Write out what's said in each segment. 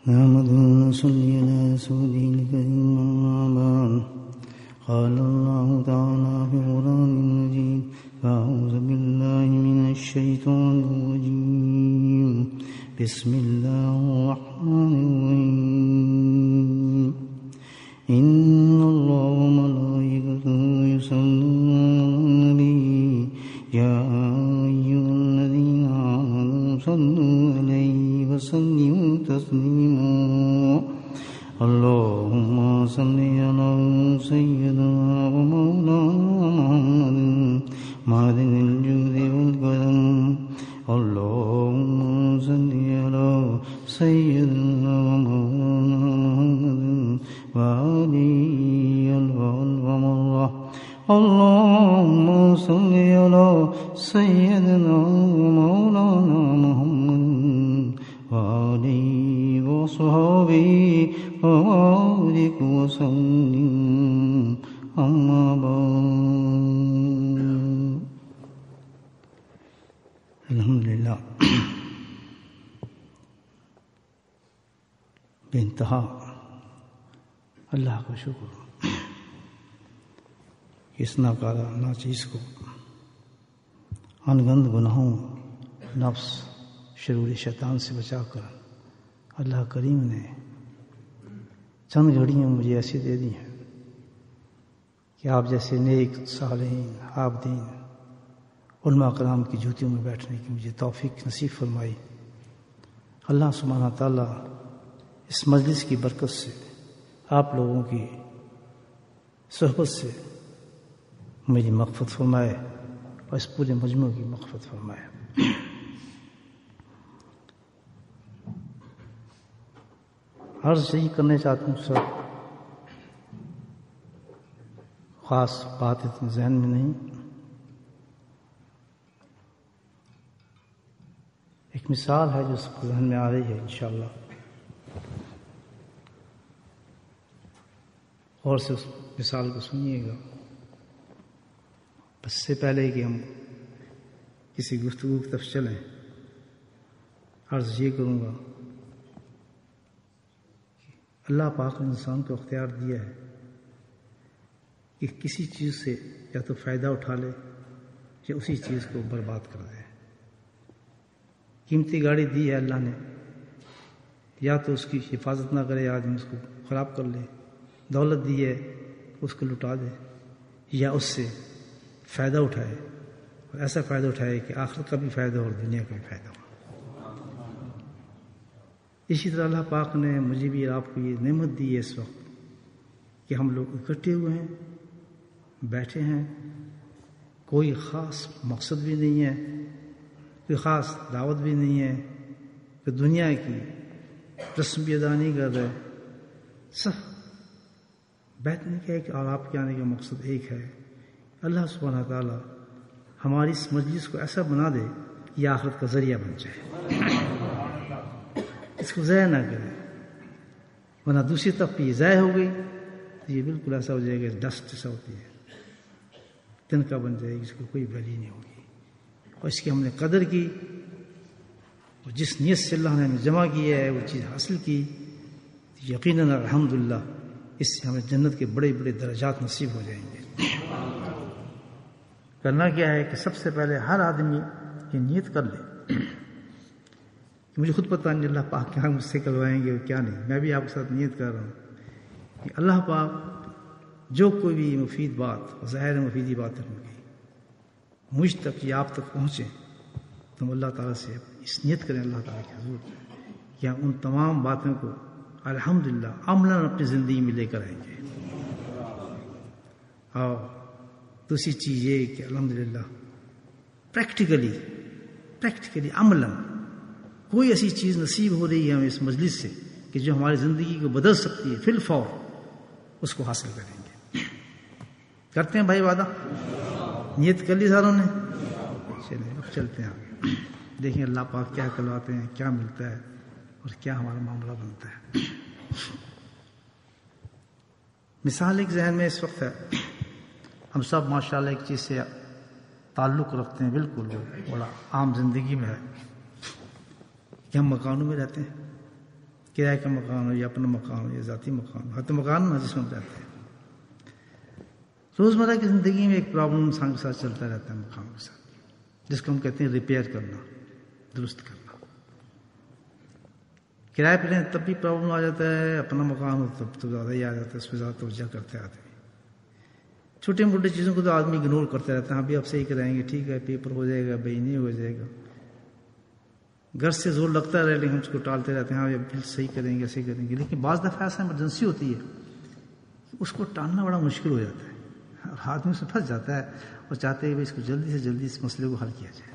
نحمده ونصلي على رسوله الكريم أما بعد قال الله تعالى في القرآن المجيد أعوذ بالله من الشيطان الرجيم بسم الله الرحمن الرحيم إن الله وملائكته يصلون على النبي يا أيها الذين آمنوا صلوا عليه وسلموا تسليما اللهم صل على سيدنا ومولانا محمد معدن الجود والكرم اللهم صل على سيدنا ومولانا محمد وآله والمرة اللهم صل على سيدنا ومولانا محمد وآله وصحبه وبارك وسلم أما بعد الحمدللہ بے انتہا اللہ کا شکر اس ناکارہ ناچیز کو انگند گناہوں نفس شرور شیطان سے بچا کر اللہ کریم نے چند گھڑیاں مجھے ایسی دے دی ہیں کہ آپ جیسے نیک صالحین عابدین علماء کرام کی جوتیوں میں بیٹھنے کی مجھے توفیق نصیب فرمائی. اللہ سبحانہ تعالیٰ اس مجلس کی برکت سے آپ لوگوں کی صحبت سے میری مغفرت فرمائے اور اس پورے مجموعے کی مغفرت فرمائے. عرض یہی کرنے چاہتا ہوں سر، خاص بات اتنی ذہن میں نہیں، ایک مثال ہے جو سب کو ذہن میں آ رہی ہے انشاءاللہ، اور سے اس مثال کو سنیے گا. بس سے پہلے کہ ہم کسی گفتگو کی طرف چلیں، عرض یہ کروں گا اللہ پاک نے انسان کو اختیار دیا ہے کہ کسی چیز سے یا تو فائدہ اٹھا لے یا اسی چیز کو برباد کر دے. قیمتی گاڑی دی ہے اللہ نے، یا تو اس کی حفاظت نہ کرے آدمی اس کو خراب کر لے. دولت دی ہے اس کو لٹا دے، یا اس سے فائدہ اٹھائے اور ایسا فائدہ اٹھائے کہ آخرت کا بھی فائدہ اور دنیا کا بھی فائدہ ہو. اسی طرح اللہ پاک نے مجھے بھی آپ کو یہ نعمت دی ہے اس وقت کہ ہم لوگ اکٹھے ہوئے ہیں، بیٹھے ہیں، کوئی خاص مقصد بھی نہیں ہے، کوئی خاص دعوت بھی نہیں ہے، کہ دنیا کی رسم بھی ادا نہیں کر رہے. صرف بیٹھنے کا ایک اور آپ کے آنے کا مقصد ایک ہے، اللہ سبحانہ تعالیٰ ہماری اس مجلس کو ایسا بنا دے کہ یہ آخرت کا ذریعہ بن جائے، اس کو ضائع نہ کرے، ورنہ دوسری طرف یہ ضائع ہو گئی تو یہ بالکل ایسا ہو جائے گا ڈسٹ جیسا ہوتی ہے، تنکا بن جائے گی، اس کو کوئی ویلیو نہیں ہوگی. اور اس کی ہم نے قدر کی اور جس نیت سے اللہ نے ہمیں جمع کیا ہے وہ چیز حاصل کی، یقیناً الحمدللہ اس سے ہمیں جنت کے بڑے بڑے درجات نصیب ہو جائیں گے. کرنا کیا ہے کہ سب سے پہلے ہر آدمی یہ نیت کر لے کہ مجھے خود پتہ نہیں اللہ پاک کیا مجھ سے کروائیں گے اور کیا نہیں. میں بھی آپ کے ساتھ نیت کر رہا ہوں کہ اللہ پاک جو کوئی بھی مفید بات ظاہر مفیدی باتیں ہوں گی مجھ تک یا آپ تک پہنچے تو ہم اللہ تعالیٰ سے اس نیت کریں اللہ تعالیٰ کے حضور کہ ہم ان تمام باتوں کو الحمدللہ عملاً اپنی زندگی میں لے کر آئیں گے. اور دوسری چیز یہ کہ الحمدللہ پریکٹیکلی عملاً کوئی ایسی چیز نصیب ہو رہی ہے ہمیں اس مجلس سے کہ جو ہماری زندگی کو بدل سکتی ہے، فی الفور اس کو حاصل کریں گے. کرتے ہیں بھائی وعدہ؟ نیت کر لی ساروں نے؟ چلیں اب چلتے ہیں آگے، دیکھیں اللہ پاک کیا کرواتے ہیں، کیا ملتا ہے اور کیا ہمارا معاملہ بنتا ہے. مثال ایک ذہن میں اس وقت ہے، ہم سب ماشاءاللہ ایک چیز سے تعلق رکھتے ہیں، بالکل وہ بڑا عام زندگی میں ہے کہ ہم مکانوں میں رہتے ہیں. کرایہ کا مکان ہو یا اپنا مکان ہو یا ذاتی مکان ہو، حتی مکان ہو جس میں ہم رہتے ہیں، روزمرہ کی زندگی میں ایک پرابلم انسان کے ساتھ چلتا رہتا ہے مکان کے ساتھ، جس کو ہم کہتے ہیں ریپیئر کرنا، درست کرنا۔ کرایہ پہ رہیں تب بھی پرابلم آ جاتا ہے، اپنا مکان ہو تب تو زیادہ ہی آ جاتا ہے، اس پہ زیادہ توجہ کرتے آدمی۔ چھوٹی موٹی چیزوں کو تو آدمی اگنور کرتے رہتا ہے، ہاں بھی آپ صحیح کرائیں گے، ٹھیک ہے، پیپر ہو جائے گا، بھائی نہیں ہو جائے گا، گھر سے زور لگتا رہے لیکن ہم اس کو ٹالتے رہتے ہیں، ہاں بل صحیح کریں گے، ایسے کریں گے۔ لیکن بعض دفعہ ایسا ایمرجنسی ہوتی ہے اس کو ٹالنا بڑا مشکل ہو جاتا ہے، اور آدمی اس میں پھنس جاتا ہے اور چاہتے ہیں کہ اس کو جلدی سے جلدی اس مسئلے کو حل کیا جائے۔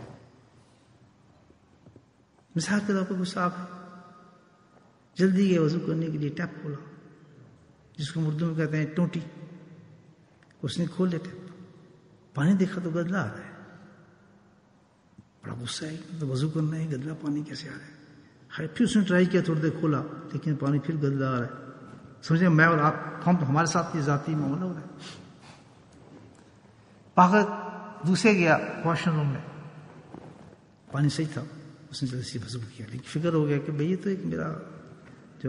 مثال کے طور پر کوئی صاحب ہے، جلدی گئے وضو کرنے کے لیے، ٹیپ کھولا، جس کو اردو میں کہتے ہیں ٹوٹی، اس نے کھول لیا ٹیپ، پانی دیکھا تو گدلا آ رہا ہے، بڑا غصہ ہے، تو وضو کرنا ہے، گدلا پانی کیسے آ رہا ہے؟ پھر اس نے ٹرائی کیا، تھوڑی دیر کھولا، لیکن پانی پھر گدلا آ رہا ہے۔ سمجھے میں اور آپ، ہمارے ساتھ یہ ذاتی معاملہ ہو رہا ہے۔ باہر دوسرے گیا واش روم میں، پانی صحیح تھا، اس نے جلدی سے وضو کیا، لیکن فکر ہو گیا کہ بھئی یہ تو ایک میرا جو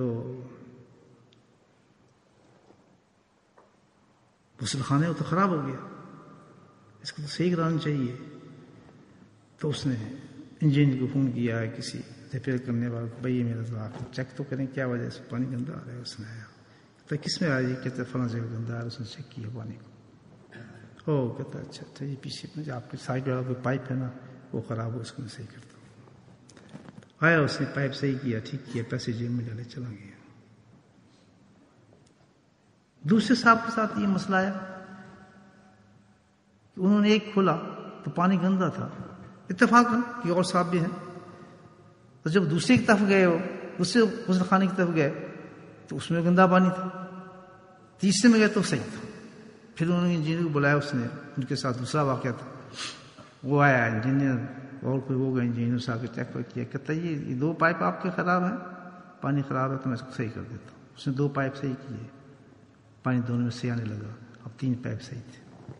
غسل خانے وہ تو خراب ہو گیا، اس کو تو صحیح کرانا چاہیے۔ تو اس نے انجینئر کو فون کیا ہے، کسی ریپیئر کرنے والے کو، بھائی میرا تو آپ چیک تو کریں کیا وجہ سے پانی گندا آ رہا ہے۔ اس نے آیا تو کس میں آ رہا ہے؟ کہتے فلاں جگہ گندا آ رہا ہے۔ اس نے چیک کیا پانی کو، او کہتا اچھا اچھا یہ پیچھے میں آپ کے سائڈ والا کوئی پائپ ہے نا وہ خراب ہو، اس کو میں صحیح کرتا ہوں۔ آیا اس نے پائپ صحیح کیا، ٹھیک کیا، پیسے جیب میں ڈالے، چلا گیا۔ دوسرے صاحب کے ساتھ یہ مسئلہ آیا کہ انہوں نے ایک کھولا تو پانی گندا تھا، اتفاقاً کہ اور صاحب بھی ہیں، تو جب دوسرے کی طرف گئے، وہ دوسرے غسل خانے کی طرف گئے تو اس میں گندا پانی تھا، تیسرے میں گئے تو صحیح تھا۔ پھر انہوں نے انجینئر کو بلایا، اس نے ان کے ساتھ دوسرا واقعہ تھا، وہ آیا انجینئر اور کوئی ہوگا انجینئر صاحب کے چیک کیا، کہتا یہ دو پائپ آپ کے خراب ہیں، پانی خراب ہے تو میں اس کو صحیح کر دیتا ہوں۔ اس نے دو پائپ صحیح کیے، پانی دونوں میں صحیح آنے لگا، اب 3 پائپ صحیح تھے۔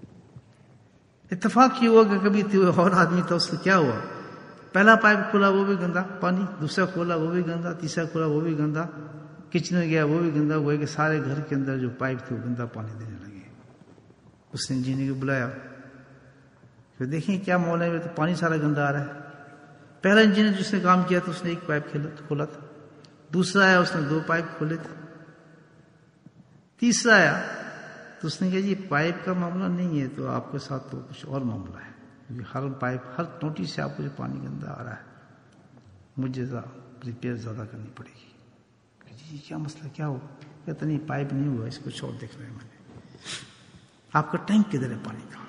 اتفاق یہ ہوا کہ کبھی اور آدمی تھا، اس سے کیا ہوا، پہلا پائپ کھولا وہ بھی گندا پانی، دوسرا کھولا وہ بھی گندا، تیسرا کھولا وہ بھی گندا، کچن میں گیا وہ بھی گندا ہوا کہ سارے گھر کے اندر جو پائپ تھے وہ گندا پانی دینے لگے۔ اس نے انجینئر کو بلایا، پھر دیکھیں کیا معاملہ ہے، تو پانی سارا گندا آ رہا ہے۔ پہلا انجینئر جس نے کام کیا تھا اس نے ایک پائپ کھولا تھا، دوسرا آیا اس نے 2 پائپ کھولے تھے، تیسرا آیا تو اس نے کہا یہ پائپ کا معاملہ نہیں ہے، تو آپ کے ساتھ تو کچھ اور معاملہ ہے، کیونکہ ہر پائپ ہر ٹوٹی سے آپ کو جو پانی گندا آ رہا ہے، مجھے ریپیئر زیادہ کرنی پڑے گی۔ جی کیا مسئلہ کیا ہو؟ کہتا نہیں پائپ نہیں ہوا، اس کو چھوڑ دیکھ رہے ہیں میں نے، آپ کا ٹینک کدھر ہے پانی کا؟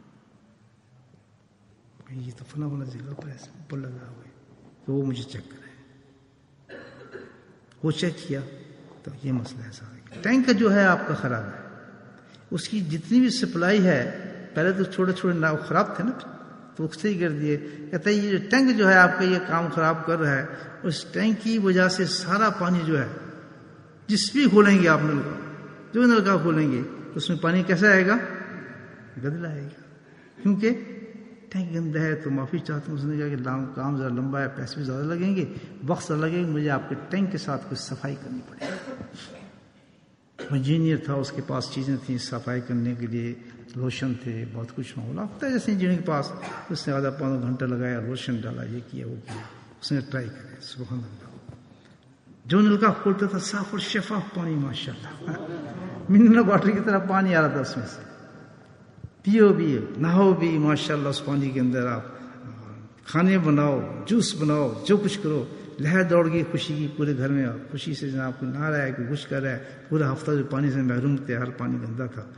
یہ تو فلاں فلاں جگہ پر ایسے اوپر لگا ہوا ہے، تو وہ مجھے چیک کریں۔ وہ چیک کیا تو یہ مسئلہ ہے سارا، ٹینک جو ہے آپ کا خراب ہے، اس کی جتنی بھی سپلائی ہے، پہلے تو چھوٹے چھوٹے ناؤ خراب تھے نا، تو اس سے ہی کر دیے۔ کہتا ہے یہ جو ٹینک جو ہے آپ کا یہ کام خراب کر رہا ہے، اس ٹینک کی وجہ سے سارا پانی جو ہے، جس بھی کھولیں گے آپ نلکا، جو نلکا کھولیں گے اس میں پانی کیسا آئے گا؟ گدلا آئے گا، کیونکہ ٹینک گندا ہے۔ تو معافی چاہتا ہوں، اس نے کہا کہ کام ذرا لمبا ہے، پیسے بھی زیادہ لگیں گے، وقت زیادہ لگے گا، مجھے آپ کے ٹینک کے ساتھ کچھ صفائی کرنی پڑے گی۔ انجینئر تھا، اس کے پاس چیزیں تھیں صفائی کرنے کے لیے، لوشن تھے، بہت کچھ معاملہ ہوتا ہے جیسے انجینئر کے پاس۔ اس نے آدھا پونا گھنٹہ لگایا، لوشن ڈالا، یہ کیا وہ کیا، اس نے ٹرائی کرے، سبحان اللہ۔ جو نلکا کھولتا تھا صاف اور شفاف پانی، ماشاء اللہ، منرل واٹر کی طرح پانی آ رہا تھا اس میں سے، پیو بھی نہاؤ بھی ماشاء اللہ اس پانی کے اندر، آپ کھانے بناؤ، جوس بناؤ، جو کچھ کرو، لہر دوڑ گئی خوشی کی پورے گھر میں، خوشی سے جناب کوئی نہا رہا ہے، کوئی کچھ کر رہا ہے، پورا ہفتہ جو پانی سے محروم تھے، ہر پانی گندا تھا،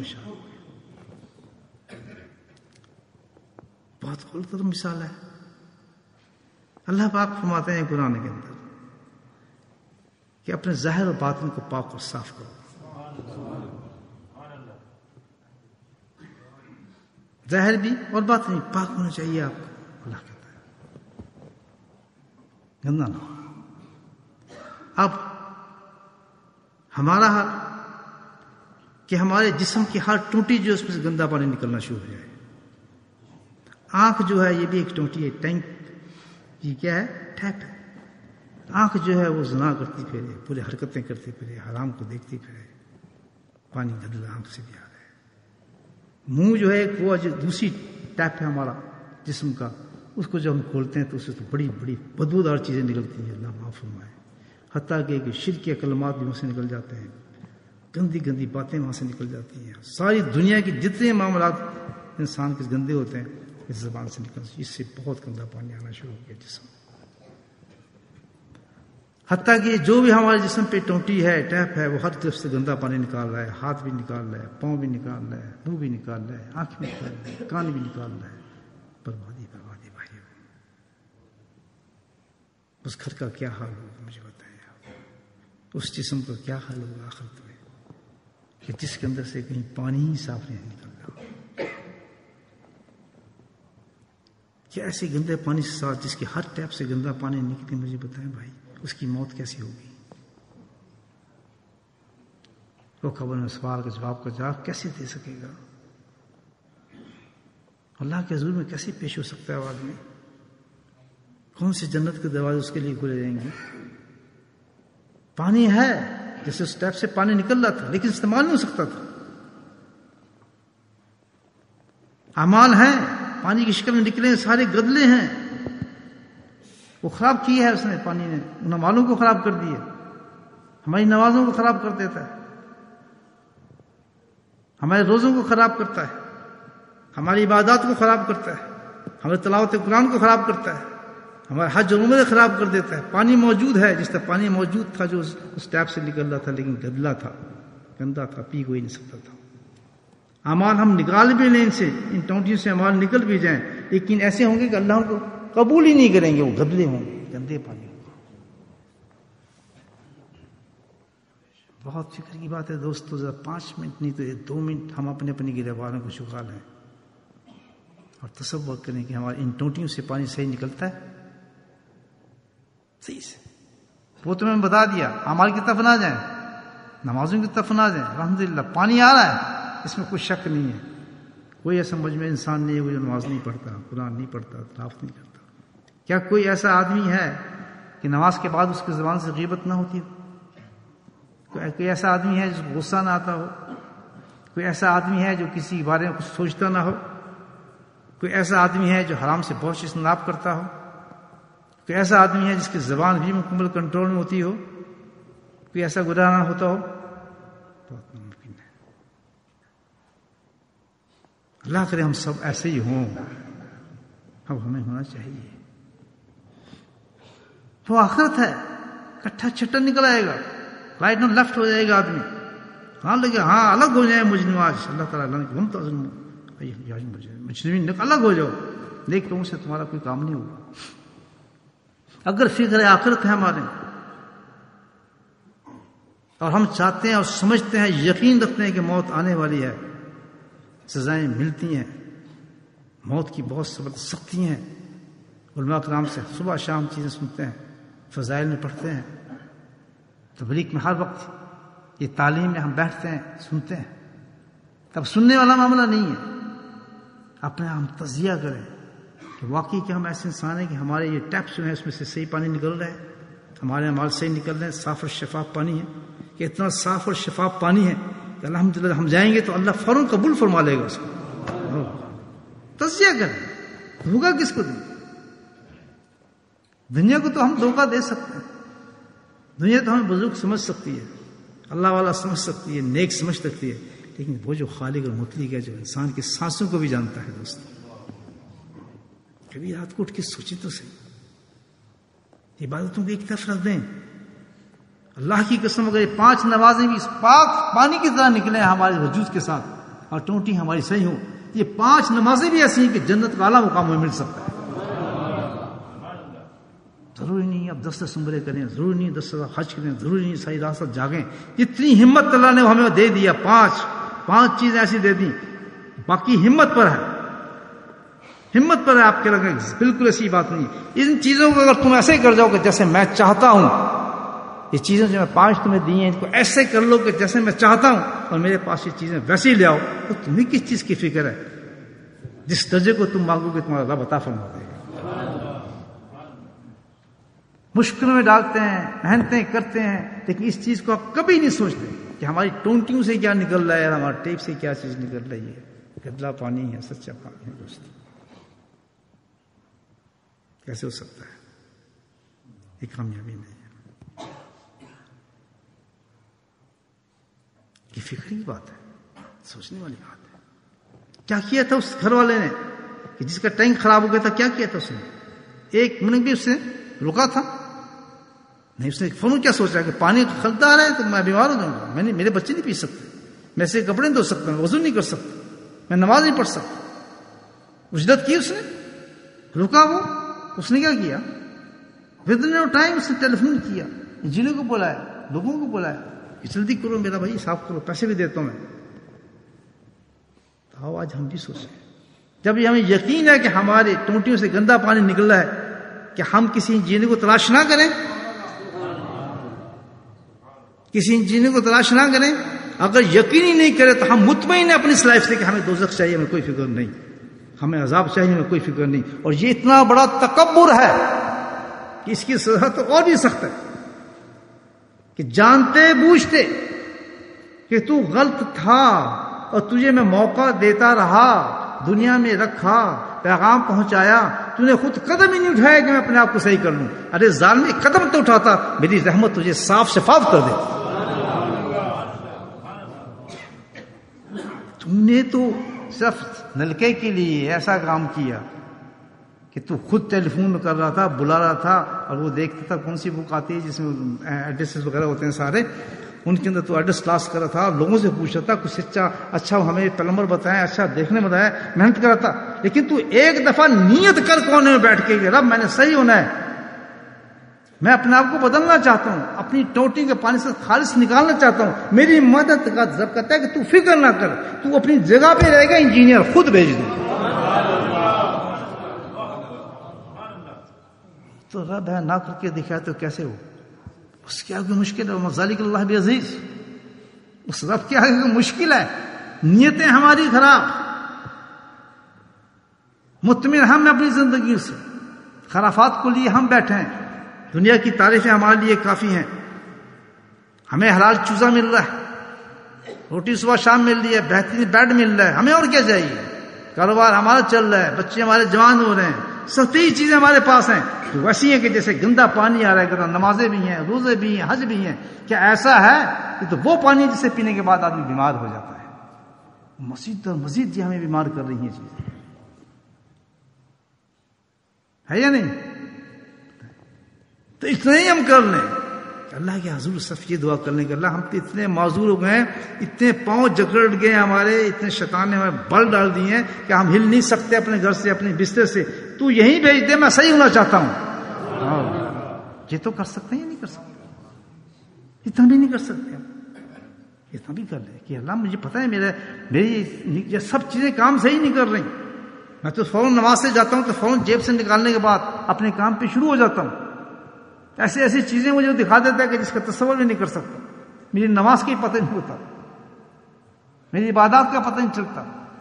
بہت خوبصورت مثال ہے۔ اللہ پاک فرماتے ہیں قرآن کے اندر کہ اپنے ظاہر اور باطن کو پاک اور صاف کرو، ظاہر بھی اور باطن بھی پاک ہونا چاہیے آپ کو، اللہ کہتا ہے گندا نہ ہو۔ اب ہمارا حال کہ ہمارے جسم کی ہر ٹوٹی جو اس میں سے گندا پانی نکلنا شروع ہو جائے۔ آنکھ جو ہے یہ بھی ایک ٹوٹی ہے، ٹینک، یہ کیا ہے؟ ٹیپ ہے۔ آنکھ جو ہے وہ زنا کرتی پھرے، پورے حرکتیں کرتی پھرے، حرام کو دیکھتی پھرے، پانی گدلا آنکھ سے بھی آ رہا ہے۔ منہ جو ہے ایک وہ جو دوسری ٹیپ ہے ہمارا جسم کا، اس کو جب ہم کھولتے ہیں تو اس سے تو بڑی بڑی بدبودار چیزیں نکلتی ہیں، اللہ معاف فرمائے۔ حتیٰ کہ شرک کے کلمات بھی وہاں سے نکل جاتے ہیں، گندی گندی باتیں وہاں سے نکل جاتی ہیں۔ ساری دنیا کی جتنے معاملات انسان کے گندے ہوتے ہیں اس زبان سے نکلتے ہیں۔ اس سے بہت گندا پانی آنا شروع ہو گیا جسم۔ حتیٰ کہ جو بھی ہمارے جسم پہ ٹونٹی ہے، ٹیپ ہے، وہ ہر طرف سے گندا پانی نکال رہا ہے، ہاتھ بھی نکال رہا ہے، پاؤں بھی نکال رہا ہے، منہ بھی نکال رہا ہے، آنکھ بھی نکال رہا ہے، کان بھی نکال رہا ہے۔ بربادی بربادی بھائی، اس گھر کا کیا حال ہوگا مجھے بتائیں آپ، اس جسم کا کیا حال ہوگا آخرت میں، کہ جس کے اندر سے کہیں پانی ہی صاف نہیں نکل رہا۔ کیا ایسے گندے پانی سے ساتھ جس کے ہر ٹیپ سے گندا پانی نکلے، مجھے بتائیں بھائی اس کی موت کیسی ہوگی؟ وہ قبر میں سوال کا جواب کیسے دے سکے گا؟ اللہ کے حضور میں کیسے پیش ہو سکتا ہے وہ آدمی؟ کون سے جنت کے دروازے اس کے لیے کھلے جائیں گے؟ پانی ہے، جیسے اس ٹیپ سے پانی نکل رہا تھا لیکن استعمال نہیں ہو سکتا تھا۔ اعمال ہیں، پانی کی شکل میں نکلے، سارے گدلے ہیں، وہ خراب کی ہے اس نے، پانی نے ان اعمالوں کو خراب کر دیا، ہماری نمازوں کو خراب کر دیتا ہے، ہمارے روزوں کو خراب کرتا ہے، ہماری عبادات کو خراب کرتا ہے، ہمارے تلاوت قرآن کو خراب کرتا ہے، ہمارے حج اور عمرے خراب کر دیتا ہے۔ پانی موجود ہے، جس طرح پانی موجود تھا جو اس ٹیپ سے نکل رہا تھا، لیکن گدلا تھا، گندا تھا، پی کوئی نہیں سکتا تھا۔ اعمال ہم نکال بھی لیں، ان سے، ان ٹونٹیوں سے اعمال نکل بھی جائیں، لیکن ایسے ہوں گے کہ اللہ کو قبول ہی نہیں کریں گے، وہ گدلے ہوں گے، گندے پانی ہوں گے۔ بہت فکر کی بات ہے دوستو، ذرا 5 منٹ نہیں تو 2 منٹ ہم اپنے گریبانوں کو جھکا لیں اور تصور کریں کہ ہمارے ان ٹونٹیوں سے پانی صحیح نکلتا ہے، صحیح سے۔ وہ تو میں نے بتا دیا، اعمال کی طرف نہ جائیں، نمازوں کی طرف نہ جائیں، الحمدللہ پانی آ رہا ہے، اس میں کوئی شک نہیں ہے۔ کوئی ایسا مجمع انسان نہیں ہے جو نماز نہیں پڑھتا، قرآن نہیں پڑھتا، تلاوت نہیں کرتا۔ کیا کوئی ایسا آدمی ہے کہ نماز کے بعد اس کی زبان سے غیبت نہ ہوتی ہو؟ کوئی ایسا آدمی ہے جس کو غصہ نہ آتا ہو؟ کوئی ایسا آدمی ہے جو کسی بارے میں کچھ سوچتا نہ ہو؟ کوئی ایسا آدمی ہے جو حرام سے بہت اجتناب کرتا ہو؟ کوئی ایسا آدمی ہے جس کی زبان بھی مکمل کنٹرول میں ہوتی ہو؟ کوئی ایسا گناہ نہ ہوتا ہو؟ بہت ممکن ہے۔ اللہ کرے ہم سب ایسے ہی ہوں، اب ہمیں ہونا چاہیے۔ وہ آخرت ہے، کٹھا چھٹا نکل آئے گا، رائٹ اور لیفٹ ہو جائے گا آدمی، ہاں لگے ہاں الگ ہو جائے مجرم۔ آج اللہ تعالیٰ مجرمین الگ ہو جاؤ، نیک لوگوں سے تمہارا کوئی کام نہیں ہوگا۔ اگر فکر آخرت ہے ہمارے اور ہم چاہتے ہیں اور سمجھتے ہیں، یقین رکھتے ہیں کہ موت آنے والی ہے، سزائیں ملتی ہیں، موت کی بہت سختی ہیں، علماء کرام سے صبح شام چیزیں سنتے ہیں، فضائل میں پڑھتے ہیں، تبلیغ میں ہر وقت، یہ تعلیم میں ہم بیٹھتے ہیں سنتے ہیں۔ تب سننے والا معاملہ نہیں ہے، اپنے ہم تجزیہ کریں کہ واقعی کہ ہم ایسے انسان ہیں کہ ہمارے یہ ٹیپس جو ہیں اس میں سے صحیح پانی نکل رہا ہے، ہمارے اعمال صحیح نکل رہے ہیں، صاف اور شفاف پانی ہے، کہ اتنا صاف اور شفاف پانی ہے کہ الحمدللہ ہم جائیں گے تو اللہ فوراً قبول فرما لے گا اس کو۔ تجزیہ کریں، ہوگا کس کو دیں؟ دنیا کو تو ہم دھوکہ دے سکتے ہیں، دنیا تو ہمیں بزرگ سمجھ سکتی ہے، اللہ والا سمجھ سکتی ہے، نیک سمجھ سکتی ہے، لیکن وہ جو خالق اور مطلق ہے، جو انسان کی سانسوں کو بھی جانتا ہے دوست، کبھی رات کو اٹھ کے سوچیں تو صحیح، عبادتوں کو ایک طرف رکھ دیں۔ اللہ کی قسم اگر یہ 5 نمازیں بھی اس پاک پانی کی طرح نکلیں ہمارے وجود کے ساتھ اور ٹونٹی ہماری صحیح ہوں، یہ 5 نمازیں بھی ایسی ہیں کہ جنت کا اعلیٰ مقام ہمیں مل سکتا ہے۔ ضروری نہیں اب 10 عمرے کریں، ضروری نہیں 10 حج کریں، ضروری نہیں ساری رات جاگیں، جتنی ہمت اللہ نے ہمیں دے دیا، 5 چیزیں ایسی دے دی، باقی ہمت پر ہے، ہمت پر ہے آپ کے لگے، بالکل ایسی بات نہیں۔ ان چیزوں کو اگر تم ایسے کر جاؤ کہ جیسے میں چاہتا ہوں، یہ چیزیں جو میں 5 تمہیں دی ہیں ان کو ایسے کر لو کہ جیسے میں چاہتا ہوں اور میرے پاس یہ چیزیں ویسے ہی لے آؤ، تو تمہیں کس چیز کی فکر ہے؟ جس درجے کو تم مانگو گے تمہارا رب عطا فرما دے گا۔ مشکل میں ڈالتے ہیں، محنتیں کرتے ہیں، لیکن اس چیز کو آپ کبھی نہیں سوچتے کہ ہماری ٹونٹیوں سے کیا نکل رہا ہے، ہمارے ٹیپ سے کیا چیز نکل رہی ہے. گدلا پانی ہے، سچا پانی ہے دوست. کیسے ہو سکتا ہے؟ یہ کامیابی نہیں ہے. یہ فکری بات ہے، سوچنے والی بات ہے. کیا کیا تھا اس گھر والے نے کہ جس کا ٹینک خراب ہو گیا تھا؟ کیا کیا تھا اس نے؟ ایک منٹ بھی اس نے رکا تھا نہیں. اس نے فوراً کیا سوچا کہ پانی کھلتا آ رہا ہے تو میں بیمار ہو جاؤں گا، میرے بچے نہیں پی سکتے، میں سے کپڑے نہیں دھو سکتا، میں وضو نہیں کر سکتا، میں نماز نہیں پڑھ سکتا. اجرت کی اس نے، رکا وہ. اس نے کیا کیا؟ ودن ٹائم اس نے ٹیلی فون کیا، انجینئر کو بلایا، لوگوں کو بلایا کہ جلدی کرو میرا بھائی صاف کرو، پیسے بھی دیتا ہوں میں. تو آج ہم بھی سوچیں، جب یہ ہمیں یقین ہے کہ ہمارے ٹونٹیوں سے گندا پانی نکل رہا ہے، کہ ہم کسی انجینئر کو تلاش نہ کریں، کسی انجینئر کو تلاش نہ کریں. اگر یقین ہی نہیں کرے تو ہم مطمئن ہیں اپنی اس لائف سے کہ ہمیں دوزخ چاہیے، ہمیں کوئی فکر نہیں، ہمیں عذاب چاہیے، ہمیں کوئی فکر نہیں. اور یہ اتنا بڑا تکبر ہے کہ اس کی سزا تو اور بھی سخت ہے، کہ جانتے بوجھتے کہ تو غلط تھا اور تجھے میں موقع دیتا رہا، دنیا میں رکھا، پیغام پہنچایا، تو نے خود قدم ہی نہیں اٹھایا کہ میں اپنے آپ کو صحیح کر لوں. ارے ظالم، ایک قدم تو اٹھاتا، میری رحمت تجھے صاف شفاف کر دیتی. تم نے تو صرف نلکے کے لیے ایسا کام کیا کہ تو خود ٹیلی فون کر رہا تھا، بلا رہا تھا، اور وہ دیکھتا تھا کون سی بک آتی ہے جس میں ایڈریس وغیرہ ہوتے ہیں سارے، ان کے اندر تو ایڈریس کلاس کر رہا تھا، لوگوں سے پوچھ رہا تھا کچھ اچھا ہمیں پلمبر بتائیں، اچھا دیکھنے بتائیں، محنت کر رہا تھا. لیکن تو ایک دفعہ نیت کر کونے میں بیٹھ کے کہ رب میں نے صحیح ہونا ہے، میں اپنے آپ کو بدلنا چاہتا ہوں، اپنی ٹوٹی کے پانی سے خالص نکالنا چاہتا ہوں، میری مدد کا ضرب کرتا ہے کہ تو فکر نہ کر، تو اپنی جگہ پہ رہے گا، انجینئر خود بھیج دے. تو رب ہے نہ کر کے دکھایا تو کیسے ہو؟ اس کے آگے مشکل ہے. مذالک اللہ بعزیز، اس رب کے آگے مشکل ہے. نیتیں ہماری خراب، مطمئن ہم اپنی زندگی سے، خرافات کو لیے ہم بیٹھے ہیں، دنیا کی تعریفیں ہمارے لیے کافی ہیں، ہمیں حلال چوزہ مل رہا ہے، روٹی صبح شام مل رہی ہے، بہترین بیڈ مل رہا ہے، ہمیں اور کیا چاہیے؟ کاروبار ہمارا چل رہا ہے، بچے ہمارے جوان ہو رہے ہیں، سستی چیزیں ہمارے پاس ہیں. تو ویسی ہیں کہ جیسے گندا پانی آ رہا ہے، گندا نمازیں بھی ہیں، روزے بھی ہیں، حج بھی ہیں. کیا ایسا ہے کہ تو وہ پانی جسے پینے کے بعد آدمی بیمار ہو جاتا ہے؟ مزید اور مزید یہ ہمیں بیمار کر رہی ہیں چیزیں، ہے یا نہیں؟ تو اتنا ہی ہم کر لیں. اللہ کے حضور صرف یہ دعا کر لیں کہ اللہ ہم تو اتنے معذور ہو گئے ہیں، اتنے پاؤں جکڑ گئے ہمارے، اتنے شیطان نے ہمیں بل ڈال دیے ہیں کہ ہم ہل نہیں سکتے اپنے گھر سے، اپنے بستر سے. تو یہیں بھیج دے، میں صحیح ہونا چاہتا ہوں. یہ تو کر سکتے ہیں یا نہیں کر سکتے؟ اتنا بھی نہیں کر سکتے ہم. اتنا بھی کر لیں کہ اللہ مجھے پتہ ہے میری یہ سب چیزیں کام صحیح نہیں کر رہی. میں تو فوراً نماز سے جاتا ہوں تو فوراً جیب سے نکالنے کے بعد اپنے کام پہ شروع ہو جاتا ہوں. ایسی چیزیں مجھے دکھا دیتا ہے کہ جس کا تصور بھی نہیں کر سکتا. میری نماز کا ہی پتہ نہیں ہوتا، میری عبادات کا پتہ نہیں چلتا.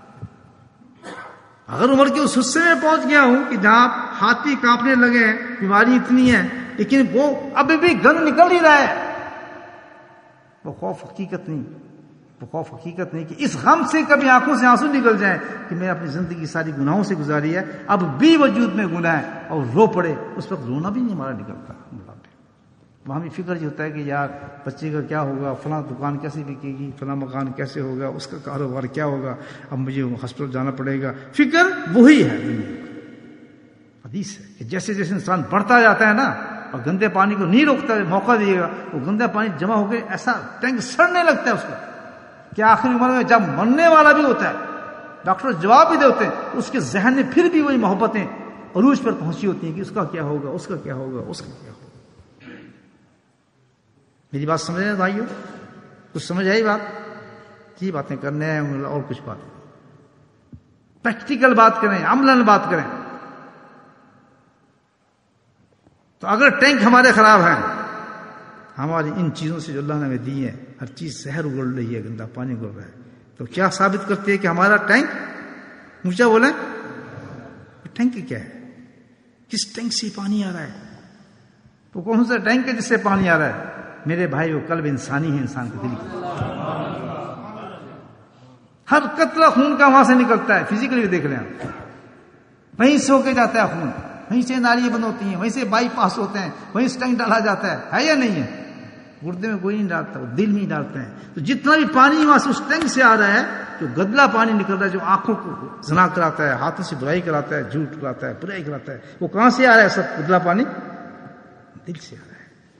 اگر عمر کے اس حصے میں پہنچ گیا ہوں کہ جہاں ہاتھ بھی کانپنے لگے ہیں، بیماری اتنی ہے، لیکن وہ ابھی بھی گند نکل ہی رہا ہے، وہ خوف حقیقت نہیں کہ اس غم سے کبھی آنکھوں سے آنسو نکل جائیں کہ میں اپنی زندگی ساری گناہوں سے گزاری ہے، اب بھی وجود میں گناہ ہے، اور رو پڑے. اس وقت رونا بھی نہیں ہمارا نکلتا. وہاں بھی فکر یہ ہوتا ہے کہ یار بچے کا کیا ہوگا، فلاں دکان کیسے بکے گی، فلاں مکان کیسے ہوگا، اس کا کاروبار کیا ہوگا، اب مجھے ہاسپٹل جانا پڑے گا. فکر وہی ہے. حدیث ہے کہ جیسے جیسے انسان بڑھتا جاتا ہے نا اور گندے پانی کو نہیں روکتا، موقع دیے گا، وہ گندا پانی جمع ہو کے ایسا ٹینک سڑنے لگتا ہے اس کا کہ آخری عمر میں جب مرنے والا بھی ہوتا ہے، ڈاکٹر جواب بھی دیتے ہیں، اس کے ذہن میں پھر بھی وہی محبتیں عروج پر پہنچی ہوتی ہیں کہ اس کا کیا ہوگا، اس کا کیا ہوگا، اس کا کیا ہوگا. میری بات سمجھ رہے ہیں بھائیو؟ کچھ سمجھ آئی بات؟ کی باتیں کرنے ہیں اور کچھ باتیں پریکٹیکل بات کریں، عملاً بات کریں. تو اگر ٹینک ہمارے خراب ہیں، ہماری ان چیزوں سے جو اللہ نے ہمیں دی ہے، ہر چیز زہر اگل رہی ہے، گندا پانی اگل رہا ہے، تو کیا ثابت کرتی ہے کہ ہمارا ٹینک اونچا بولیں؟ ٹینک کیا ہے؟ کس ٹینک سے پانی آ رہا ہے؟ وہ کون سا ٹینک ہے جس سے پانی آ رہا ہے؟ میرے بھائی وہ قلب انسانی ہے، انسان کے دل کی. ہر قطرہ خون کا وہاں سے نکلتا ہے، فزیکلی بھی دیکھ لیں آپ. وہیں سے ہو کے جاتا ہے خون، وہیں سے نالیاں بند ہوتی ہیں، وہیں سے بائی پاس ہوتے ہیں، وہیں سے ٹینک ڈالا جاتا ہے یا نہیں ہے؟ گردے میں کوئی نہیں ڈالتا، وہ دل میں ہی ڈالتے ہیں. تو جتنا بھی پانی وہاں سے اس ٹینک سے آ رہا ہے، جو گدلا پانی نکل رہا ہے، جو آنکھوں کو زنا کراتا ہے، ہاتھوں سے برائی کراتا ہے، جھوٹ کراتا ہے، برائی کراتا ہے، وہ کہاں سے آ رہا ہے؟ سب گدلا پانی دل سے آ رہا ہے.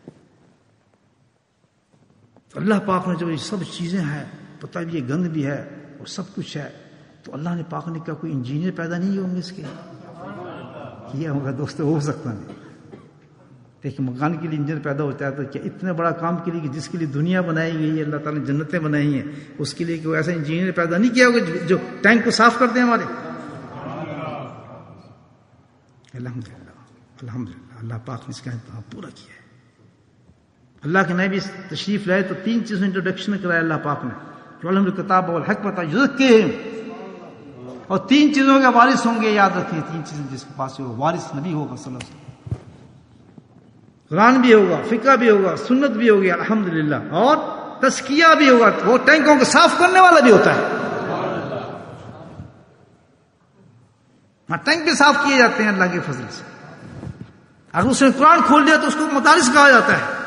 تو اللہ پاک نے جو یہ سب چیزیں ہیں، پتہ بھی یہ گند بھی ہے اور سب کچھ ہے، تو اللہ نے پاک نے کہا کوئی انجینئر پیدا نہیں ہوں گے اس کے؟ کیا ہوگا دوستو، ہو سکتا نہیں. ایک مکان کے لیے انجینئر پیدا ہوتا ہے تو کیا اتنے بڑا کام کے لیے کہ جس کے لیے دنیا بنائی گئی ہے، اللہ تعالیٰ نے جنتیں بنائی ہیں، اس کے لیے کوئی ایسا انجینئر پیدا نہیں کیا ہوگا جو ٹینک کو صاف کرتے ہیں ہمارے؟ الحمدللہ الحمدللہ، اللہ پاک نے اس کا انتظام پورا کیا ہے. اللہ کے نبی تشریف لائے تو 3 چیزوں انٹروڈکشن کرایا اللہ پاک نے، جو الحمد الکتاب والحکمت یزکیہم، اور 3 چیزوں کے وارث ہوں گے. یاد رکھیں 3 چیزیں جس کے پاس ہو، وارث نبی ہوگا صلی اللہ علیہ وسلم. قرآن بھی ہوگا، فقہ بھی ہوگا، سنت بھی ہوگی الحمدللہ، اور تزکیہ بھی ہوگا، وہ ٹینکوں کو صاف کرنے والا بھی ہوتا ہے. ٹینک بھی صاف کیے جاتے ہیں اللہ کے فضل سے. اگر اس نے قرآن کھول دیا تو اس کو مدارس کہا جاتا ہے.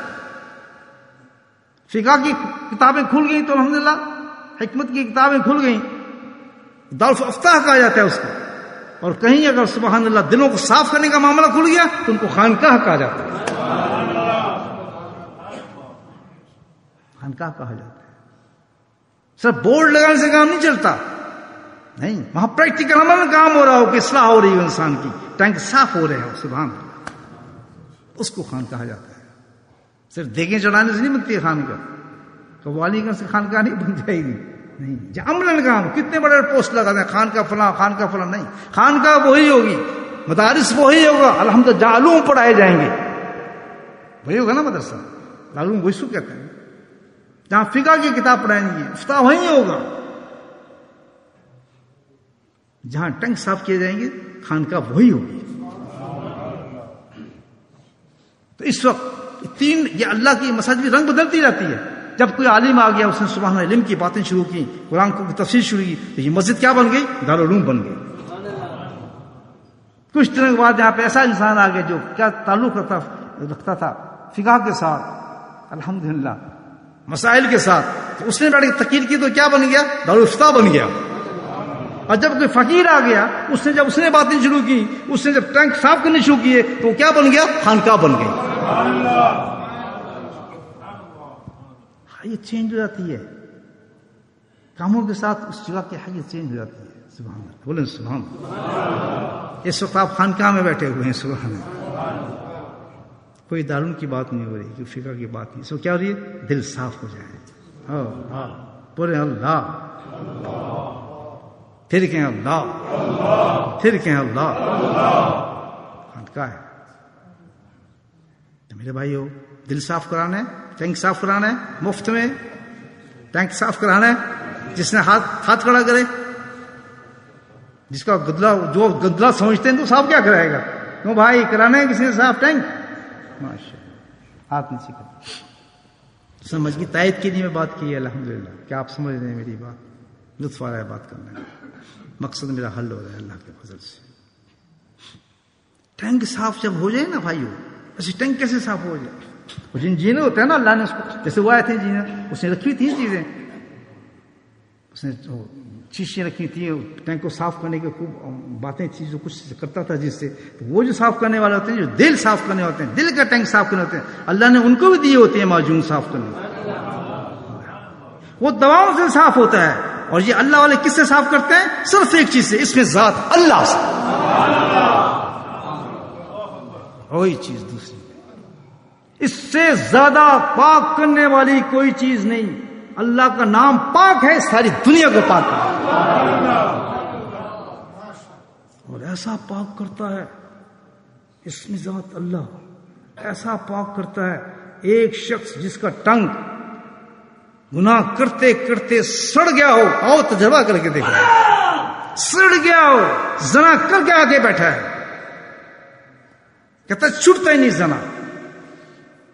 فقہ کی کتابیں کھل گئیں تو الحمدللہ، حکمت کی کتابیں کھل گئیں، دارالفتہ کہا جاتا ہے اس کو. اور کہیں اگر سبحان اللہ دلوں کو صاف کرنے کا معاملہ کھل گیا تو ان کو خانقاہ کہا جاتا ہے. خانقاہ کہا جاتا ہے. صرف بورڈ لگانے سے کام نہیں چلتا، نہیں، وہاں پریکٹیکل عمل میں کام ہو رہا ہو کہ اصلاح ہو رہی ہو انسان کی، ٹینک صاف ہو رہے ہو، سبحان اللہ، اس کو خان کہا جاتا ہے. صرف دیگیں چڑھانے سے نہیں بنتی ہے خانقاہ، قوالی گنج سے خانقاہ نہیں بن جائے گی، نہیں. جو عملاً کام، کتنے بڑے پوسٹ لگاتے ہیں، خانقاہ فلاں خانقاہ فلاں، نہیں، خانقاہ وہی ہوگی، مدارس وہی ہوگا، الحمدللہ جہاں علوم پڑھائے جائیں گے وہی ہوگا نا مدرسہ. علوم وہی سو کہتے ہیں، جہاں فقہ کی کتاب پڑھائیں گے افتاح وہی ہوگا. جہاں ٹینک صاف کیے جائیں گے خانقاہ وہی ہوگی. تو اس وقت 3 یہ اللہ کی مساجد بھی رنگ بدلتی رہتی ہے. جب کوئی عالم آ گیا، اس نے سبحان اللہ علم کی باتیں شروع کی، قرآن کو تفسیر شروع کی، تو یہ مسجد کیا بن گئی؟ دارالعلوم بن گئی. کچھ دنوں کے بعد یہاں پہ ایسا انسان آ گیا جو کیا تعلق رکھتا تھا فقہ کے ساتھ، الحمدللہ مسائل کے ساتھ، تو اس نے بیٹھ کے تقریر کی تو کیا بن گیا؟ دارالفتہ بن گیا. اور جب کوئی فقیر آ گیا، اس نے باتیں شروع کی، اس نے جب ٹینک صاف کرنے شروع کیے تو وہ کیا بن گیا؟ خانقاہ بن گئی. حیت چینج ہو جاتی ہے کاموں کے ساتھ، اس جگہ کی حیت چینج ہو جاتی ہے. سبحان اللہ، بولیں سبحان اللہ. اس وقت آپ خانقاہ میں بیٹھے ہوئے ہیں، سبحان اللہ، کوئی دارالعلوم کی بات نہیں ہو رہی، کوئی فقہ کی بات نہیں. سو کیا ہو رہی ہے؟ دل صاف ہو جائے. بولے اللہ، پھر کہیں اللہ، پھر کہیں اللہ. خانقاہ ہے. میرے بھائی ہو، دل صاف کرانا ہے، ٹینک صاف کرانا ہے، مفت میں ٹینک صاف کرانا ہے. جس نے ہاتھ کھڑا کرے، جس کا گدلا، جو گدلا سمجھتے ہیں تو صاف کیا کرائے گا؟ کیوں بھائی، کرانا ہے کسی نے صاف ٹینک؟ ماشاء اللہ، ہاتھ نیچے کر. سمجھ کی تائید کے لیے میں بات کی ہے الحمدللہ، کہ آپ سمجھ رہے ہیں میری بات، لطف آ رہا ہے بات کرنے میں، مقصد میرا حل ہو رہا ہے اللہ کے فضل سے. ٹینک صاف جب ہو جائے نا بھائیو، ایسے ٹینک کیسے صاف ہو جائے؟ وہ جو انجینئر ہوتا ہے نا، اللہ نے اس کو، جیسے وہ آئے تھے انجینئر، اس نے رکھی تھی چیزیں، اس نے شیشیں رکھی تھی ٹینک کو صاف کرنے کی، خوب باتیں تھی، جو کچھ کرتا تھا جس سے. تو وہ جو صاف کرنے والے ہوتے ہیں، جو دل صاف کرنے ہوتے ہیں، دل کا ٹینک صاف کرنے ہوتے ہیں، اللہ نے ان کو بھی دیے ہوتے ہیں معجون صاف کرنے. وہ دواؤں سے صاف ہوتا ہے. اور یہ اللہ والے کس سے صاف کرتے ہیں؟ صرف ایک چیز سے، اس میں ذات اللہ سے، وہی چیز دوسری. اس سے زیادہ پاک کرنے والی کوئی چیز نہیں. اللہ کا نام پاک ہے، ساری دنیا کو پاک ہے، اور ایسا پاک کرتا ہے، اس میں ذات اللہ ایسا پاک کرتا ہے. ایک شخص جس کا ٹنگ گناہ کرتے کرتے سڑ گیا ہو، آؤ تجربہ کر کے دیکھو، سڑ گیا ہو، زنا کر کے آگے بیٹھا ہے، کہتا چھوٹتا ہی نہیں زنا،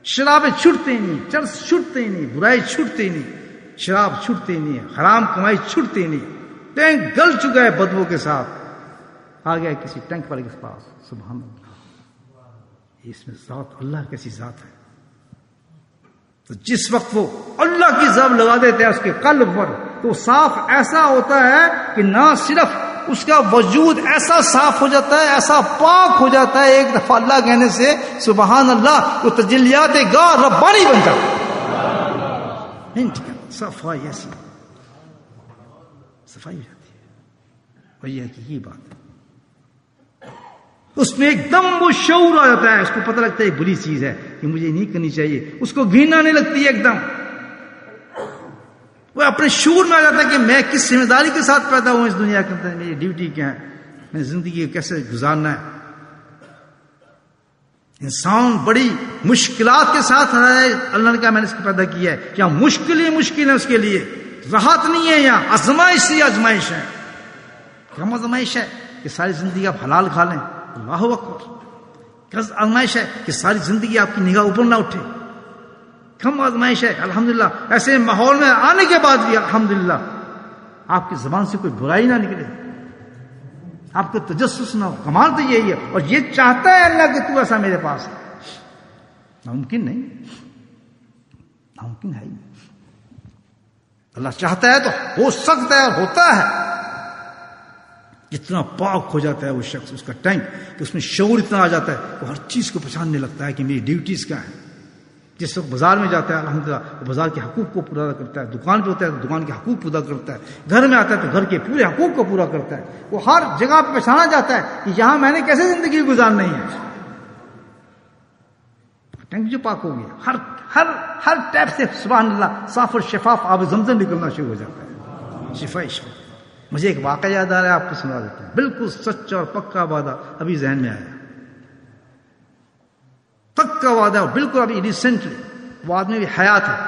شرابیں چھوٹتے ہی نہیں، چرس چھوٹتے ہی نہیں، برائی چھوٹتے ہی نہیں، شراب چھوٹتے ہی نہیں، حرام کمائی چھوٹتے ہی نہیں. ٹینک گل چکا ہے بدبو کے ساتھ. آ گیا کسی ٹینک والے کے پاس، سبحان اللہ، اس میں ذات اللہ کیسی ذات ہے. تو جس وقت وہ اللہ کی ذات لگا دیتے ہیں اس کے قلب پر، تو صاف ایسا ہوتا ہے کہ نہ صرف اس کا وجود ایسا صاف ہو جاتا ہے، ایسا پاک ہو جاتا ہے، ایک دفعہ اللہ کہنے سے سبحان اللہ، وہ تجلیات گاہ ربانی بن جاتا ہے. صفائی ایسی صفائی ہو جاتی ہے. اور یہ حقیقی بات ہے. اس میں ایک دم وہ شعور آ جاتا ہے، اس کو پتہ لگتا ہے یہ بری چیز ہے کہ مجھے نہیں کرنی چاہیے، اس کو گھৃণا نہیں لگتی ہے. ایک دم وہ اپنے شعور میں آ جاتا ہے کہ میں کس ذمہ داری کے ساتھ پیدا ہوں اس دنیا کے اندر، میری ڈیوٹی کیا ہے، میں زندگی کو کیسے گزارنا ہے. انسان بڑی مشکلات کے ساتھ رہا ہے. اللہ نے کہا میں نے اس کو پیدا کیا ہے، کیا مشکل ہی مشکل ہے اس کے لیے، راحت نہیں ہے. یہاں آزمائش ہی آزمائش ہے. کم آزمائش ہے کہ ساری زندگی آپ حلال کھا لیں، اللہ اکبر. کس آزمائش ہے کہ ساری زندگی آپ کی نگاہ اوپر نہ اٹھے. کم آزمائش ہے الحمدللہ ایسے ماحول میں آنے کے بعد بھی الحمدللہ آپ کی زبان سے کوئی برائی نہ نکلے، آپ کو تجسس نہ ہو. کمال تو یہی ہے. اور یہ چاہتا ہے اللہ کہ تو ایسا میرے پاس ہے. ناممکن نہیں، ناممکن ہے ہی. اللہ چاہتا ہے تو ہو سکتا ہے اور ہوتا ہے. اتنا پاک ہو جاتا ہے وہ شخص، اس کا ٹینک، کہ اس میں شعور اتنا آ جاتا ہے وہ ہر چیز کو پہچاننے لگتا ہے کہ میری ڈیوٹیز کیا ہیں. جس وقت بازار میں جاتا ہے الحمدللہ وہ بازار کے حقوق کو پورا کرتا ہے، دکان پہ ہوتا ہے تو دکان کے حقوق پورا کرتا ہے، گھر میں آتا ہے تو گھر کے پورے حقوق کو پورا کرتا ہے. وہ ہر جگہ پہ پہچانا جاتا ہے کہ یہاں میں نے کیسے زندگی گزارنی ہے. ٹینک جو پاک ہو گیا، ہر ہر ہر ٹیپ سے سبحان اللہ صاف اور شفاف آب زمزم نکلنا شروع ہو جاتا ہے. شفا ہی شفا. مجھے ایک واقعہ یاد آ رہا ہے، آپ کو سنا دیتا ہوں. بالکل سچا اور پکا وعدہ ابھی ذہن میں آیا، پکا وعدہ، بالکل ابھی ریسنٹلی. وہ آدمی بھی حیات ہے.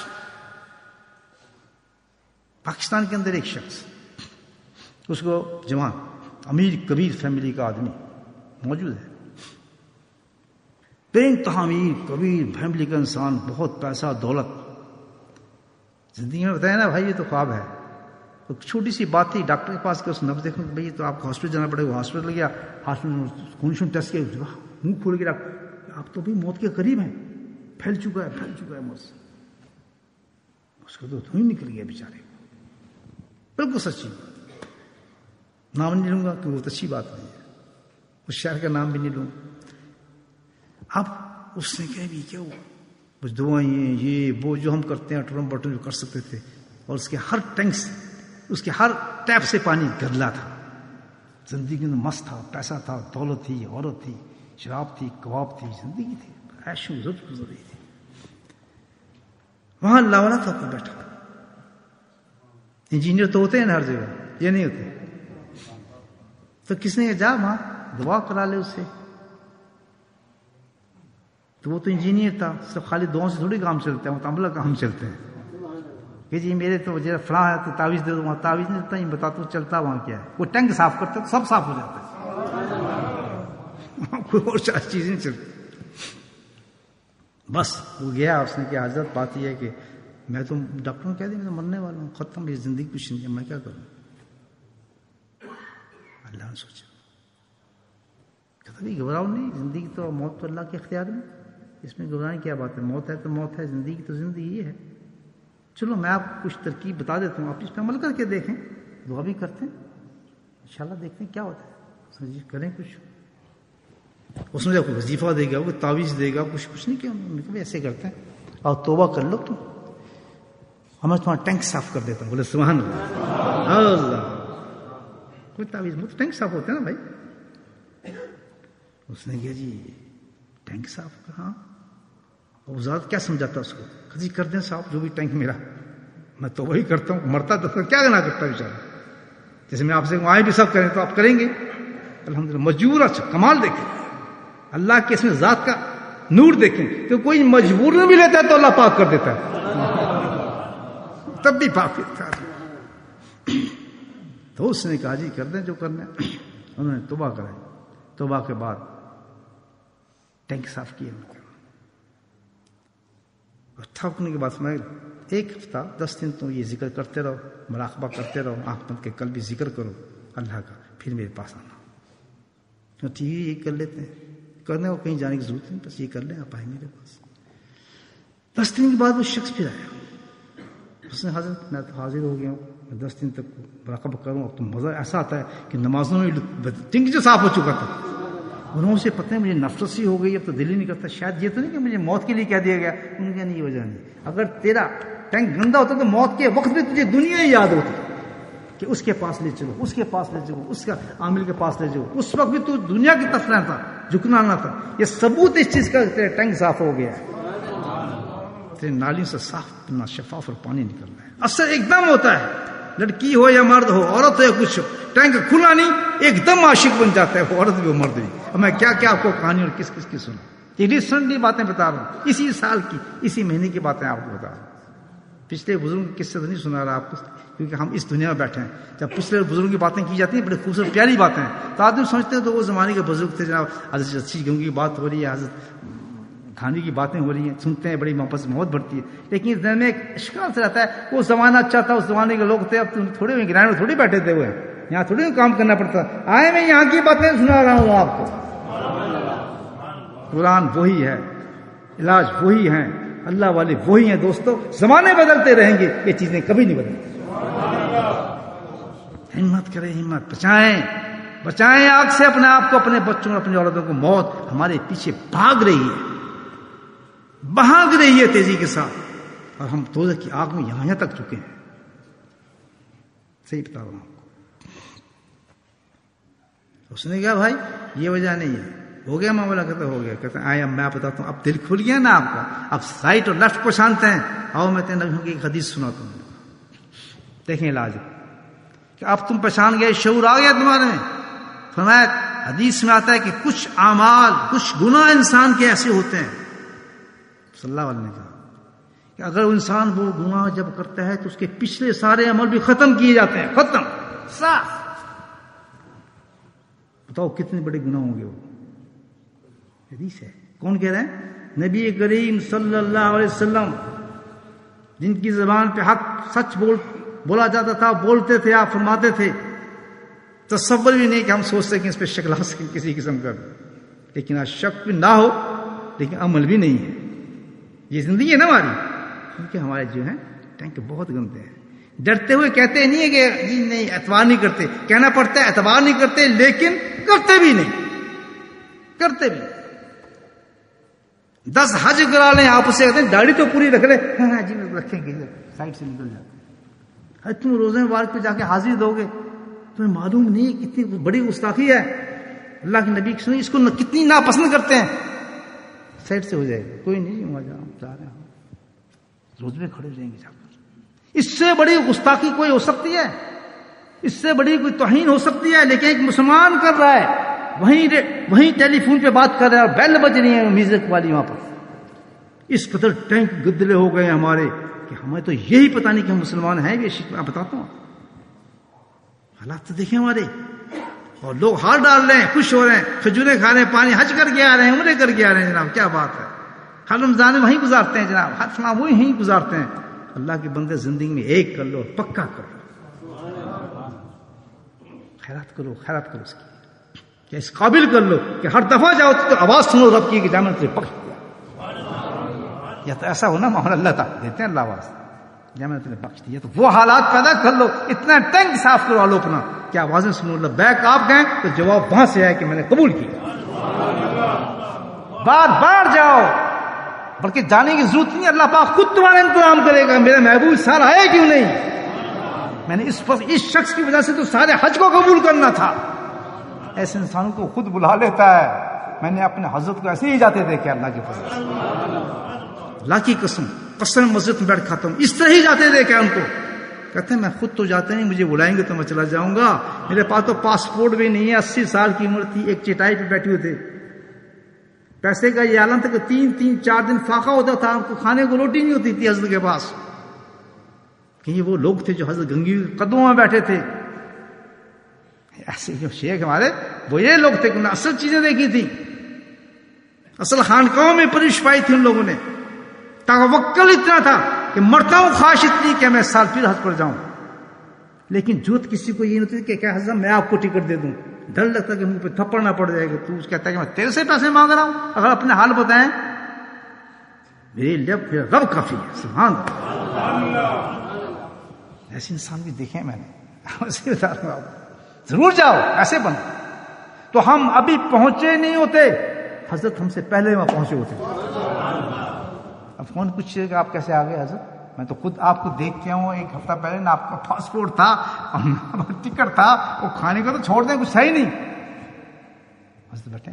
پاکستان کے اندر ایک شخص، اس کو جوان امیر کبیر فیملی کا آدمی موجود ہے، بے انتہا امیر کبیر فیملی کا انسان، بہت پیسہ دولت. زندگی میں بتایا نا بھائی یہ تو خواب ہے. ایک چھوٹی سی بات تھی، ڈاکٹر کے پاس گیا، اس نبض دیکھنے بھائی تو آپ کو ہاسپٹل جانا پڑے گا. ہاسپٹل گیا، ہاسپٹل خون شون ٹیسٹ کیا، منہ کھول کے ڈاکٹر آپ تو بھی موت کے قریب ہیں، پھیل چکا ہے مرض. اس کو تو ہی نکل گیا بیچارے. بالکل سچی بات. نام نہیں لوں گا کہ وہ اچھی بات نہیں ہے، اس شہر کا نام بھی نہیں لوں. اب اس نے کہا بھی کیا وہ دعائیں یہ وہ جو ہم کرتے ہیں ٹرم بٹن جو کر سکتے تھے، اور اس کے ہر ٹینک سے، اس کے ہر ٹیپ سے پانی گدلا تھا. زندگی میں مست تھا، پیسہ تھا، دولت تھی، عورت تھی، شراب تھی، کباب تھی، زندگی تھی، عیش و عشرت گزر رہی تھی. وہاں اللہ والا تھا بیٹھا. انجینئر تو ہوتے ہیں نا ہر جگہ، یہ نہیں ہوتے. تو کس نے جا وہاں دعا کرا لے اس سے. تو وہ تو انجینئر تھا، صرف خالی دعاؤں سے تھوڑی کام چلتے ہیں، وہ تو عملہ کام چلتے ہیں. کہ جی میرے تو وجہ فلاں ہے تو تعویذ دے دو. وہاں تعویذ نہیں دیتا، یہ بتا تو چلتا وہاں کیا ہے. وہ ٹینک صاف کرتے تو سب صاف ہو جاتا ہے، کوئی اور چیز نہیں چلتی. بس وہ گیا، اس نے کہا حضرت بات یہ ہے کہ میں تو ڈاکٹر نے کہہ دیا میں تو مرنے والا ہوں، ختم، یہ زندگی کچھ نہیں ہے، میں کیا کروں. اللہ نے سوچا، کبھی گھبراؤ نہیں، زندگی تو موت تو اللہ کے اختیار میں، اس میں گھبرانے کیا بات ہے. موت ہے تو موت ہے، زندگی تو زندگی ہی ہے. چلو میں آپ کو کچھ ترکیب بتا دیتا ہوں، آپ اس پہ عمل کر کے دیکھیں، دعا بھی کرتے ہیں انشاءاللہ، دیکھتے ہیں کیا ہوتا ہے. کریں کچھ. اس میں کوئی وظیفہ دے گا، کوئی تعویذ دے گا، کچھ نہیں کیا. کبھی ایسے کرتے ہیں اور توبہ کر لو تم، ہمیں تمہارا ٹینک صاف کر دیتا ہوں. بولے سبحان اللہ. اللہ کوئی تعویذ مت، ٹینک صاف ہوتے ہیں نا بھائی. اس نے کہا جی ٹینک صاف کہاں. اور ذات کیا سمجھاتا اس کو، جی کر دیں صاف جو بھی ٹینک میرا، میں تو وہی کرتا ہوں. مرتا تو کیا کرنا کرتا بیچارہ. جیسے میں آپ سے آئے بھی سب کریں تو آپ کریں گے الحمدللہ. مجبور. اچھا کمال دیکھیں اللہ کے اس میں ذات کا نور دیکھیں. تو کوئی مجبور نہیں بھی لیتا ہے تو اللہ پاک کر دیتا ہے، تب بھی پاک دیتا ہے. تو اس نے کہا جی کر دیں جو کرنا ہے. انہوں نے توبہ کرائی. توبہ کے بعد ٹینک صاف کیا. تھکنے کے بعد میں 1 ہفتہ 10 دن تو یہ ذکر کرتے رہو، مراقبہ کرتے رہو، آنکھ بند کے کل بھی ذکر کرو اللہ کا، پھر میرے پاس آنا. تو ٹھیک ہے، یہ کر لیتے ہیں، کرنے کو کہیں جانے کی ضرورت نہیں، بس یہ کر لیں، آپ آئیں میرے پاس. 10 دن کے بعد وہ شخص پھر آیا. اس نے حضرت میں تو حاضر ہو گیا ہوں، میں 10 دن تک مراقبہ کروں. اب تو مزہ ایسا آتا ہے کہ نمازوں میں ٹنک جو صاف ہو چکا تھا. انہوں سے پتہ ہے مجھے نفرت سی ہو گئی، اب تو دل ہی نہیں کرتا. شاید یہ تو نہیں کہ مجھے موت کے لیے کہہ دیا گیا. انہوں نے کہا نہیں، وجہ نہیں. اگر تیرا ٹینک گندا ہوتا تو موت کے وقت بھی تجھے دنیا ہی یاد ہوتی کہ اس کے پاس لے چلو، اس کے پاس لے چلو، اس کا عامل کے پاس لے چلو. اس وقت بھی تو دنیا کی طرف رہتا، جھکنا نہ تھا. یہ ثبوت اس چیز کا تیرا ٹینک صاف ہو گیا ہے. تیرے نالیوں سے صاف نہ شفاف اور پانی نکل رہا ہے. اثر ایک دم ہوتا ہے، لڑکی ہو یا مرد ہو، عورت ہو یا کچھ ہو، ٹینک کھلا نہیں ایک دم عاشق بن جاتا ہے وہ عورت بھی وہ مرد بھی. اب میں کیا کیا آپ کو کہانی اور کس کس کی سنا. یہ ریسنٹلی باتیں بتا رہا ہوں، اسی سال کی اسی مہینے کی باتیں آپ کو بتا رہا ہوں. پچھلے بزرگ کی قصے تو نہیں سنا رہا آپ کو، کیونکہ ہم اس دنیا میں بیٹھے ہیں. جب پچھلے بزرگ کی باتیں کی جاتی ہیں بڑی خوبصورت پیاری باتیں ہیں تو آدمی سمجھتے ہیں تو وہ زمانے کے بزرگ تھے. جناب حضرت اچھی گنگو کی بات ہو رہی ہے، حضرت کھانے کی باتیں ہو رہی ہیں، سنتے ہیں بڑی محبت بڑھتی ہے. لیکن اس دن میں ایک اشکال سے رہتا ہے، وہ زمانہ اچھا تھا، اس زمانے کے لوگ تھے. اب تم تھوڑے گرائن میں تھوڑی بیٹھے تھے، ہوئے یہاں تھوڑی کام کرنا پڑتا. آئے میں یہاں کی باتیں سنا رہا ہوں آپ کو. قرآن وہی ہے، علاج وہی ہیں، اللہ والے وہی ہیں. دوستو زمانے بدلتے رہیں گے، یہ چیزیں کبھی نہیں بدلتی. ہمت کریں، ہمت بچائیں آگ سے اپنے آپ کو، اپنے بچوں اپنی اولادوں کو. موت ہمارے پیچھے بھاگ رہی ہے تیزی کے ساتھ، اور ہم دوزخ کی آگ میں یہاں تک چکے ہیں. صحیح بتا رہا ہوں آپ کو. اس نے کہا بھائی یہ وجہ نہیں ہے، ہو گیا معاملہ. کہتا ہو گیا. کہتے ہیں آئے اب میں بتاتا ہوں، اب دل کھل گیا نا آپ کا، اب رائٹ اور لیفٹ پہچانتے ہیں. آؤ میں تیرے نبیوں کی ایک حدیث سناتا ہوں، دیکھیں علاج کہ اب تم پہچان گئے، شعور آ گیا تمہارے میں. فرمایا حدیث میں آتا ہے کہ کچھ اعمال، کچھ گناہ انسان کے ایسے ہوتے ہیں، صلی اللہ علیہ نے کہا کہ اگر انسان وہ گناہ جب کرتا ہے تو اس کے پچھلے سارے عمل بھی ختم کیے جاتے ہیں، ختم صاف. بتاؤ کتنے بڑے گناہ ہوں گے وہ. حدیث ہے. کون کہہ رہے ہیں؟ نبی کریم صلی اللہ علیہ وسلم، جن کی زبان پہ حق سچ بولا جاتا تھا، بولتے تھے. آپ فرماتے تھے تصور بھی نہیں کہ ہم سوچ سکیں اس پہ شک لا سکیں کسی قسم کا، لیکن آج شک بھی نہ ہو لیکن عمل بھی نہیں ہے. یہ زندگی ہے نا ہماری، کیونکہ ہمارے جو ہیں ٹینک بہت گندے ہیں. ڈرتے ہوئے کہتے نہیں ہے کہ جی نہیں اعتبار نہیں کرتے، کہنا پڑتا ہے اعتبار نہیں کرتے، لیکن کرتے بھی نہیں. 10 حج کرا لیں آپ اسے کہتے ہیں داڑھی تو پوری رکھ لیں، ہاں جی رکھیں گے، سائڈ سے نکل جاتے. تم روزے مبارک پہ جا کے حاضری دو گے، تمہیں معلوم نہیں کتنی بڑی گستاخی ہے. اللہ کے نبی سنی اس کو کتنی ناپسند کرتے ہیں. سائڈ سے ہو جائے گا، کوئی نہیں وہاں جا رہے ہیں، روز میں کھڑے رہیں گے جا کر. اس سے بڑی گستاخی کوئی ہو سکتی ہے؟ اس سے بڑی کوئی توہین ہو سکتی ہے؟ لیکن ایک مسلمان کر رہا ہے، وہیں ٹیلی فون پہ بات کر رہا ہے اور بیل بج رہی ہے میوزک والی وہاں پر. اس قدر ٹینک گدلے ہو گئے ہمارے کہ ہمیں تو یہی پتہ نہیں کہ ہم مسلمان ہیں بھی. میں بتاتا ہوں حالات تو دیکھیں ہمارے، اور لوگ ہار ڈال رہے ہیں، خوش ہو رہے ہیں، کھجوریں کھا رہے ہیں، پانی حج کر کے آ رہے ہیں، عمرے کر کے آ رہے ہیں. جناب کیا بات ہے، ہر رمضان میں وہیں گزارتے ہیں جناب، ہر سنا وہیں گزارتے ہیں. اللہ کے بندے زندگی میں ایک کر لو، پکا کرو، خیرات کرو اس کی، کہ اس قابل کر لو کہ ہر دفعہ جاؤ تو آواز سنو رب کی کہ جامع تجھے پکڑ دیا. یا تو ایسا ہونا محمد اللہ تعالیٰ دیتے ہیں اللہ آواز جامع تجھے بخش دیا. تو وہ حالات پیدا کر لو، اتنا ٹینک صاف کروا لو اپنا کہ آوازیں سنو. لبیک آپ گئے تو جواب وہاں سے ہے کہ میں نے قبول کیا. بار جاؤ، بلکہ جانے کی ضرورت نہیں، اللہ پاک خود تمہارا انتظام کرے گا. میرے محبوب سارا ہے کیوں نہیں؟ میں نے اس شخص کی وجہ سے تو سارے حج کو قبول کرنا تھا. ایسے انسانوں کو خود بلا لیتا ہے. میں نے اپنے حضرت کو ایسے ہی جاتے دیکھے اللہ کے فضل سے، اللہ کی قسم مسجد میں بیٹھ کھاتا ہوں، اس طرح ہی جاتے دیکھے ان کو. کہتے ہیں میں خود تو جاتے نہیں، مجھے بلائیں گے تو میں چلا جاؤں گا. میرے پاس تو پاسپورٹ بھی نہیں ہے، 80 سال کی عمر تھی، ایک چٹائی پہ بیٹھے ہوئے تھے. پیسے کا یہ عالم تھا کہ 3-4 دن فاقہ ہوتا تھا، ان کو کھانے کو روٹی نہیں ہوتی تھی حضرت کے پاس. کہ یہ وہ لوگ تھے جو حضرت گنگی کے قدموں میں بیٹھے تھے. ایسے جو شیخ ہمارے وہ یہ لوگ تھے کہ انہوں نے اصل چیزیں دیکھی تھی، اصل خانقاہوں میں پرورش پائی تھی ان لوگوں نے. توکل اتنا تھا کہ مرتا ہوں خواہش اتنی کہ میں سال پھر حج پر جاؤں. لیکن جھوٹ کسی کو یہ نہیں ہوتی کہ کیا حضرت میں آپ کو ٹکٹ دے دوں. ڈر لگتا کہ منہ پہ تھپڑ نہ پڑ جائے گا. تو کہتا ہے کہ میں تیرے سے پیسے مانگ رہا ہوں. اگر اپنے حال بتائیں میرے لیے پھر رب کافی ہے. سبحان اللہ. ایسے انسان بھی دیکھے میں نے. ضرور جاؤ ایسے بنو. تو ہم ابھی پہنچے نہیں ہوتے, حضرت ہم سے پہلے وہاں پہنچے ہوتے. اب کون پوچھے گا آپ کیسے آ گئے حضرت؟ میں تو خود آپ کو دیکھ کے ہوں. 1 ہفتہ پہلے نہ آپ کا پاسپورٹ تھا اور نہ ٹکٹ تھا. وہ کھانے کا تو چھوڑ دیں, کچھ صحیح نہیں. حضرت بیٹھے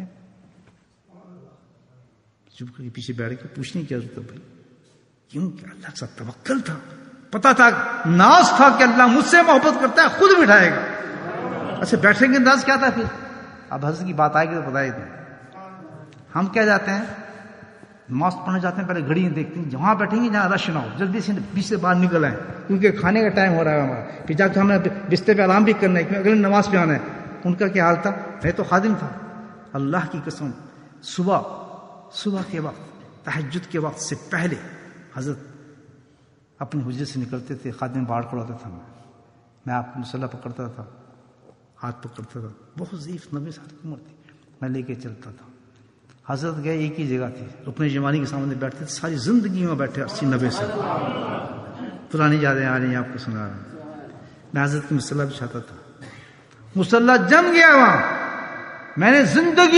چپ کر کے پیچھے بیٹھ کے پوچھنے کی ضرورت ہے بھائی کیوں؟ کہ اللہ کا توکل تھا, پتا تھا, ناز تھا کہ اللہ مجھ سے محبت کرتا ہے, خود بٹھائے گا. اچھا بیٹھنے کے انداز کیا تھا پھر؟ اب حضرت کی بات آئے گی تو بتائیے. ہم کیا جاتے ہیں نماز پڑھنے جاتے ہیں, پہلے گھڑی دیکھتے ہیں جہاں بیٹھیں گے جہاں رش نہ ہو, جلدی سے بیچ سے باہر نکل آئیں کیونکہ کھانے کا ٹائم ہو رہا ہے ہمارا. پھر جا کے ہمیں بستر پہ آرام بھی کرنا ہے کیونکہ اگلے نماز پہ آنا ہے. ان کا کیا حال تھا؟ میں تو خادم تھا, اللہ کی قسم صبح کے وقت تہجد کے وقت سے پہلے حضرت اپنے حجرے سے نکلتے تھے. خادم باہر کھڑا ہوتا تھا, میں آپ کو مسلح پکڑتا تھا, ہاتھ پکڑتا تھا. بہت ضعیف 90 سال کی عمر تھی, میں لے کے چلتا تھا. حضرت گئے ایک ہی جگہ تھی, رکن جمانی کے سامنے بیٹھتے تھے. ساری زندگی میں بیٹھے 80-90 سے. پرانی یادیں آ رہی ہیں, آپ کو سنا رہا ہوں. میں حضرت کی مسلح بچھاتا تھا. مسلح جم گیا وہاں. میں نے زندگی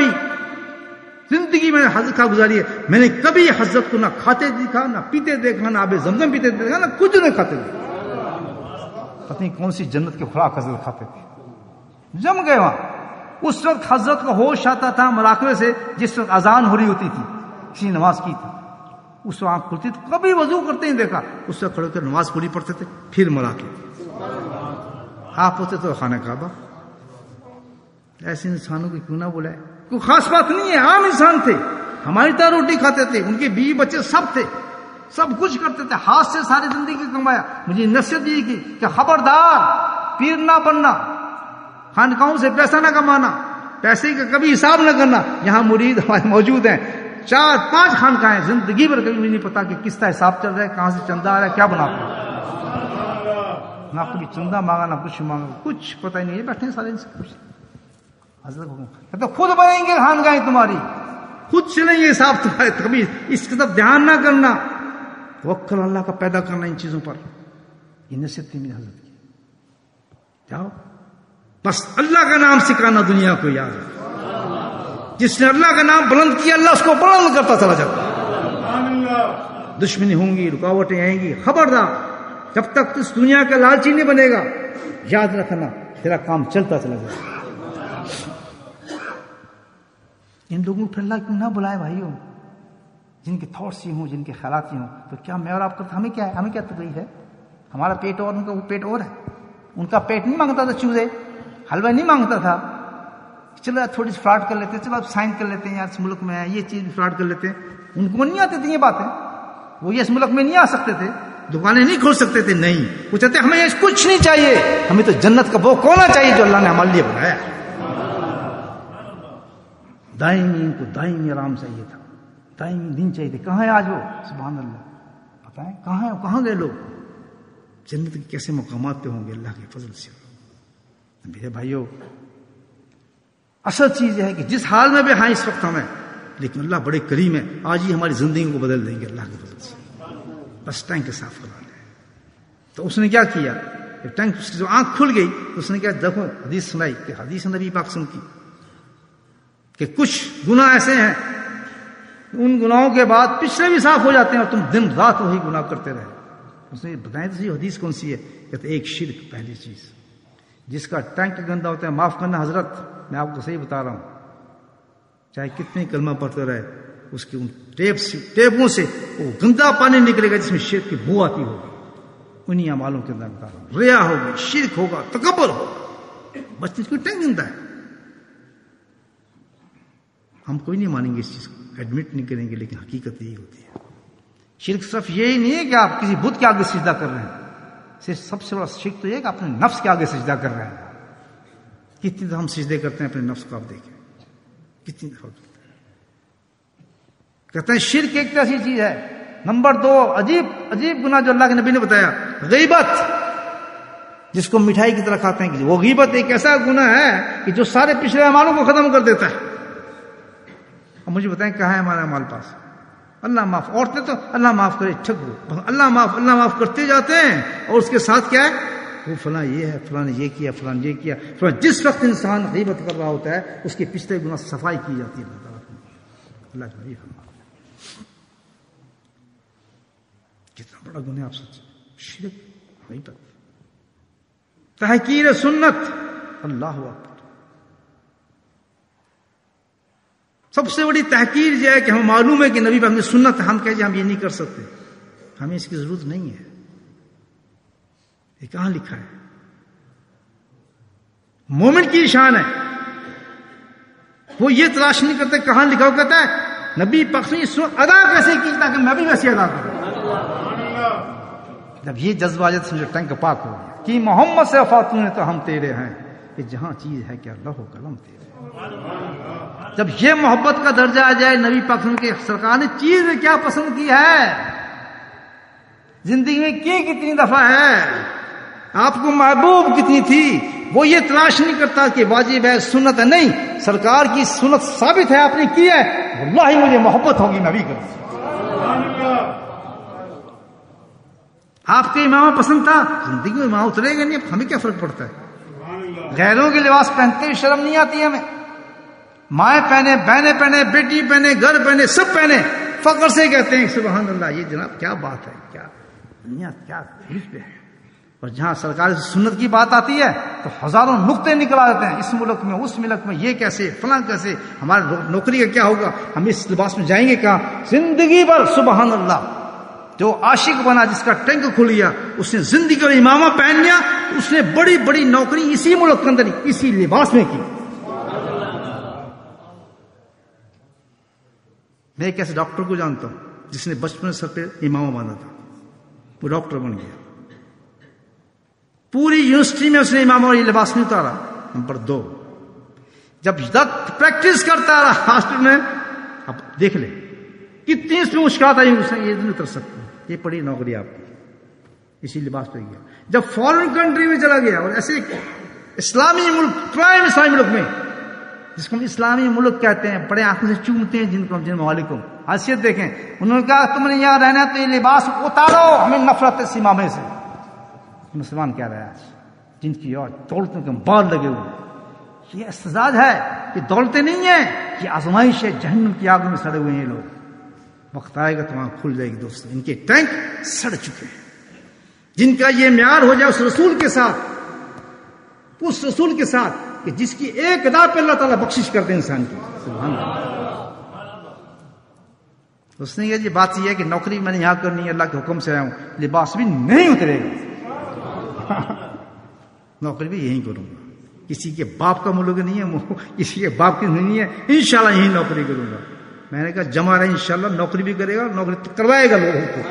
میں حضرت کا گزاری ہے. میں نے کبھی حضرت کو نہ کھاتے دیکھا, نہ پیتے دیکھا, نہ آب زمزم پیتے دیکھا, نہ کچھ نہیں کھاتے دیکھا. پتہ نہیں کون سی جنت کے خوراک حضرت کھاتے تھے. جم گئے وہاں. اس وقت حضرت کو ہوش آتا تھا مراقبے سے, جس وقت اذان ہو رہی ہوتی تھی, کسی نماز کی تھی, اس وقت آنکھ کھلتی تھی. کبھی وضو کرتے نہیں دیکھا. اس وقت کھڑے کر نماز پوری پڑھتے تھے, پھر مراقبے. آپ ہوتے تو خانہ کعبہ. ایسے انسانوں کو کیوں نہ بلائے؟ کوئی خاص بات نہیں ہے, عام انسان تھے, ہماری طرح روٹی کھاتے تھے. ان کے بیوی بچے سب تھے, سب کچھ کرتے تھے, ہاتھ سے ساری زندگی کمایا. مجھے نصیحت یہ کی کہ خبردار پیر نہ بننا, خانقاہوں سے پیسہ نہ کمانا, پیسے کا کبھی حساب نہ کرنا. یہاں مرید ہمارے موجود ہیں, 4-5 خانقاہیں. زندگی پر کبھی نہیں پتا کہ کس کا حساب چل رہا ہے, کہاں سے چندہ آ رہا ہے, کیا بنا پڑا. نہ کبھی چندہ مانگا, نہ کچھ مانگا, کچھ پتہ ہی نہیں. بیٹھے سارے ان سے کچھ. حضرت تو خود بنیں گے خانقاہیں تمہاری, خود چلیں گے حساب تمہارے. کبھی اس کی طرف دھیان نہ کرنا. توکل اللہ کا پیدا کرنا ان چیزوں پر. یہ نصیحت تھی میری حضرت کی. جاؤ بس اللہ کا نام سکھانا دنیا کو یاد ہے. جس نے اللہ کا نام بلند کیا, اللہ اس کو بلند کرتا چلا جاتا. دشمنی ہوں گی, رکاوٹیں آئیں گی, خبردار. جب تک اس دنیا کا لالچی نہیں بنے گا, یاد رکھنا تیرا کام چلتا چلا جائے گا. ان لوگوں کو اللہ کیوں نہ بلائے بھائیوں, جن کے تھاٹس یہ ہوں, جن کے خیالات یہ ہوں. تو کیا میں اور آپ کا ہمیں کیا ہے, ہمیں کیا تکلیف ہے؟ ہمارا پیٹ اور ان کا وہ پیٹ اور ہے. ان کا پیٹ نہیں مانگتا تھا چوزے, حلوہ نہیں مانگتا تھا. چلو تھوڑی سی فراڈ کر لیتے, چلو آپ سائن کر لیتے ہیں, یار اس ملک میں یہ چیز بھی فراڈ کر لیتے ہیں. ان کو نہیں آتی تھی یہ باتیں, وہ یہ اس ملک میں نہیں آ سکتے تھے, دکانیں نہیں کھول سکتے تھے. نہیں, وہ چاہتے ہمیں کچھ نہیں چاہیے, ہمیں تو جنت کا وہ کونا چاہیے جو اللہ نے ہمارے لیے بنایا. دائمی, ان کو دائمی آرام چاہیے تھا, دائمی دن چاہیے تھے. کہاں ہے آج وہ؟ سبحان اللہ. بتائیں کہاں ہے, کہاں گئے لوگ؟ جنت کے کیسے مقامات پہ ہوں گے اللہ کے فضل سے. میرے بھائیوں, اصل چیز یہ ہے کہ جس حال میں بھی ہیں اس وقت ہمیں, لیکن اللہ بڑے کریم ہے, آج ہی ہماری زندگی کو بدل دیں گے اللہ کے فضل سے. بس ٹینک صاف کرنا ہے. تو اس نے کیا کیا, ٹینک اس کی جو آنکھ کھل گئی تو اس نے کیا, دیکھو حدیث سنائی کہ حدیث نبی پاک سن کی کہ کچھ گناہ ایسے ہیں ان گناہوں کے بعد پچھلے بھی صاف ہو جاتے ہیں اور تم دن رات وہی گناہ کرتے رہے. اس نے بتائیں تو صحیح حدیث کون سی ہے. کہتے ایک شرک, پہلی چیز جس کا ٹینک گندا ہوتا ہے, معاف کرنا حضرت, میں آپ کو صحیح بتا رہا ہوں, چاہے کتنے کلمہ پڑھتے رہے, اس کی ان ٹیپوں سے وہ گندا پانی نکلے گا جس میں شرک کی بو آتی ہوگی. انہیں اعمالوں کے اندر بتا رہا ہوں, ریا ہوگی, شرک ہوگا, تکبر ہوگا. بس اس کو ٹینک گندا ہے. ہم کوئی نہیں مانیں گے اس چیز کو, ایڈمٹ نہیں کریں گے, لیکن حقیقت یہی ہوتی ہے. شرک صرف یہی نہیں ہے کہ آپ کسی بت کے آگے سجدہ کر رہے ہیں, صرف سب سے بڑا شرک تو یہ ہے کہ اپنے نفس کے آگے سجدہ کر رہے ہیں. کتنی دفعہ ہم سجدے کرتے ہیں اپنے نفس کو, آپ دیکھیں کتنی دفعہ کرتے ہیں. کہتے ہیں شرک ایک ایسی چیز ہے نمبر 2 عجیب گناہ جو اللہ کے نبی نے بتایا، غیبت، جس کو مٹھائی کی طرح کھاتے ہیں. وہ غیبت ایک ایسا گناہ ہے کہ جو سارے پچھلے اعمالوں کو ختم کر دیتا ہے. اب مجھے بتائیں کہاں ہے ہمارا اعمال پاس؟ اللہ معاف. عورتیں تو اللہ معاف کرے ٹھگ ہو، اللہ معاف کرتے جاتے ہیں، اور اس کے ساتھ کیا ہے؟ وہ فلاں یہ ہے، فلاں نے یہ کیا، فلاں یہ کیا، فلاں. جس وقت انسان غیبت کر رہا ہوتا ہے اس کے پچھلے گناہ صفائی کی جاتی ہے. اللہ کا نبی فرماتا ہے کتنا بڑا گناہ آپ سچ، شرک، غیبت، تحقیر سنت. اللہ اکبر. سب سے بڑی تحقیر یہ ہے کہ ہمیں معلوم ہے کہ نبی پاک نے سنت، ہم کہتے ہیں ہم یہ نہیں کر سکتے، ہمیں اس کی ضرورت نہیں ہے. یہ کہاں لکھا ہے؟ مومن کی شان ہے، وہ یہ تلاش نہیں کرتے کہاں لکھا ہو. کہتا ہے نبی پاک نے سنت ادا کیسے کی تاکہ میں بھی ویسے ادا کروں. جب یہ جذبہ آ جائے تو سمجھو ٹینک پاک ہو گیا کہ محمد سے وفاتوں نے تو ہم تیرے ہیں، کہ جہاں چیز ہے کہ اللہ و قلم تیرے. جب یہ محبت کا درجہ آ جائے، نبی پاک کے سرکار نے چیز میں کیا پسند کی ہے، زندگی میں کی کتنی دفعہ ہے، آپ کو محبوب کتنی تھی، وہ یہ تلاش نہیں کرتا کہ واجب ہے، سنت ہے. نہیں، سرکار کی سنت ثابت ہے، آپ نے کی ہے، واللہ مجھے محبت ہوگی نبی کا. آپ کے امامہ پسند تھا، زندگی میں امام اترے گا نہیں. اب ہمیں کیا فرق پڑتا ہے؟ غیروں کے لباس پہنتے ہوئے شرم نہیں آتی ہمیں. مائیں پہنے، بہنیں پہنے، بیٹی پہنے، گھر پہنے، سب پہنے، فخر سے کہتے ہیں سبحان اللہ. یہ جناب کیا بات ہے، کیا دنیا کیا پہ ہے. اور جہاں سرکار سنت کی بات آتی ہے تو ہزاروں نقطے نکل آتے ہیں، اس ملک میں، اس ملک میں، یہ کیسے، فلاں کیسے، ہمارے نوکری کا کیا ہوگا، ہم اس لباس میں جائیں گے کہاں. زندگی بھر سبحان اللہ. جو عاشق بنا، جس کا ٹینک کھل گیا، اس نے زندگی کا امامہ پہن لیا، اس نے بڑی بڑی نوکری اسی ملک کے اندر اسی لباس میں کی. میں ایک ایسے ڈاکٹر کو جانتا ہوں جس نے بچپن سر پہ امامہ باندھا تھا، وہ ڈاکٹر بن گیا. پوری یونیورسٹی میں اس نے امامہ اور یہ لباس نہیں اتارا. نمبر 2، جب تک پریکٹس کرتا رہا ہاسپٹل میں، اب دیکھ لے کتنی اس میں مشکلات آئی، اس نے یہ نہیں اتر سکتا. یہ پڑی نوکری آپ کی، اسی لباس پہ گیا. جب فارن کنٹری میں چلا گیا، اور ایسے اسلامی ملک، پرائم اسلامی ملک میں، جس کو ہم اسلامی ملک کہتے ہیں، بڑے آنکھوں سے چومتے ہیں جن ممالک کو. حیثیت دیکھیں، انہوں نے کہا تم نے یہاں رہنا تو یہ لباس اتارو، ہمیں نفرت ہے اس امامے سے. مسلمان کہہ رہا ہے آج، جن کی اور دولتوں کے بال لگے ہوئے، یہ استزاد ہے، یہ دولتیں نہیں ہیں، یہ آزمائش ہے. جہنم کی آگ میں سڑے ہوئے ہیں یہ لوگ. وقت آئے گا تو وہاں کھل جائے گی دوستوں. ان کے ٹینک سڑ چکے ہیں. جن کا یہ معیار ہو جائے اس رسول کے ساتھ، اس رسول کے ساتھ کہ جس کی ایک ادا پہ اللہ تعالیٰ بخشش کرتے ہیں انسان کی. سبحان اللہ. اس نے یہ بات یہ ہے کہ نوکری میں نے یہاں کرنی ہے، اللہ کے حکم سے آیا ہوں، لباس بھی نہیں اترے گا. نوکری بھی یہیں کروں گا. کسی کے باپ کا ملک نہیں ہے، کسی کے باپ کی نہیں ہے، انشاءاللہ یہیں نوکری کروں گا. میں نے کہا جمع رہے انشاءاللہ، نوکری بھی کرے گا، نوکری کروائے گا لوگوں کو.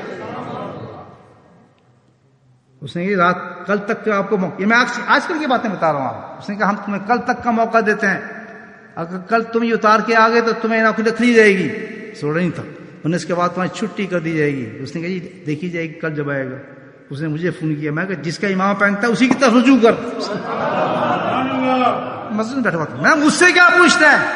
اس نے یہ رات کل تک کا آپ کو موقع، یہ میں آج کل کی باتیں بتا رہا ہوں آپ. اس نے کہا ہم تمہیں کل تک کا موقع دیتے ہیں، اگر کل تم یہ اتار کے آ گئے تو تمہیں نوکری رکھ لی جائے گی. سوڑا نہیں تھا. انہیں اس کے بعد تمہیں چھٹی کر دی جائے گی. اس نے کہا جی دیکھی جائے گی کل جب آئے گا. اس نے مجھے فون کیا، میں کہ جس کا امامہ پہنتا ہے اسی کی طرف رجوع کر. مسجد میں بیٹھا ہوا تھا، میں مجھ سے کیا پوچھتا ہے،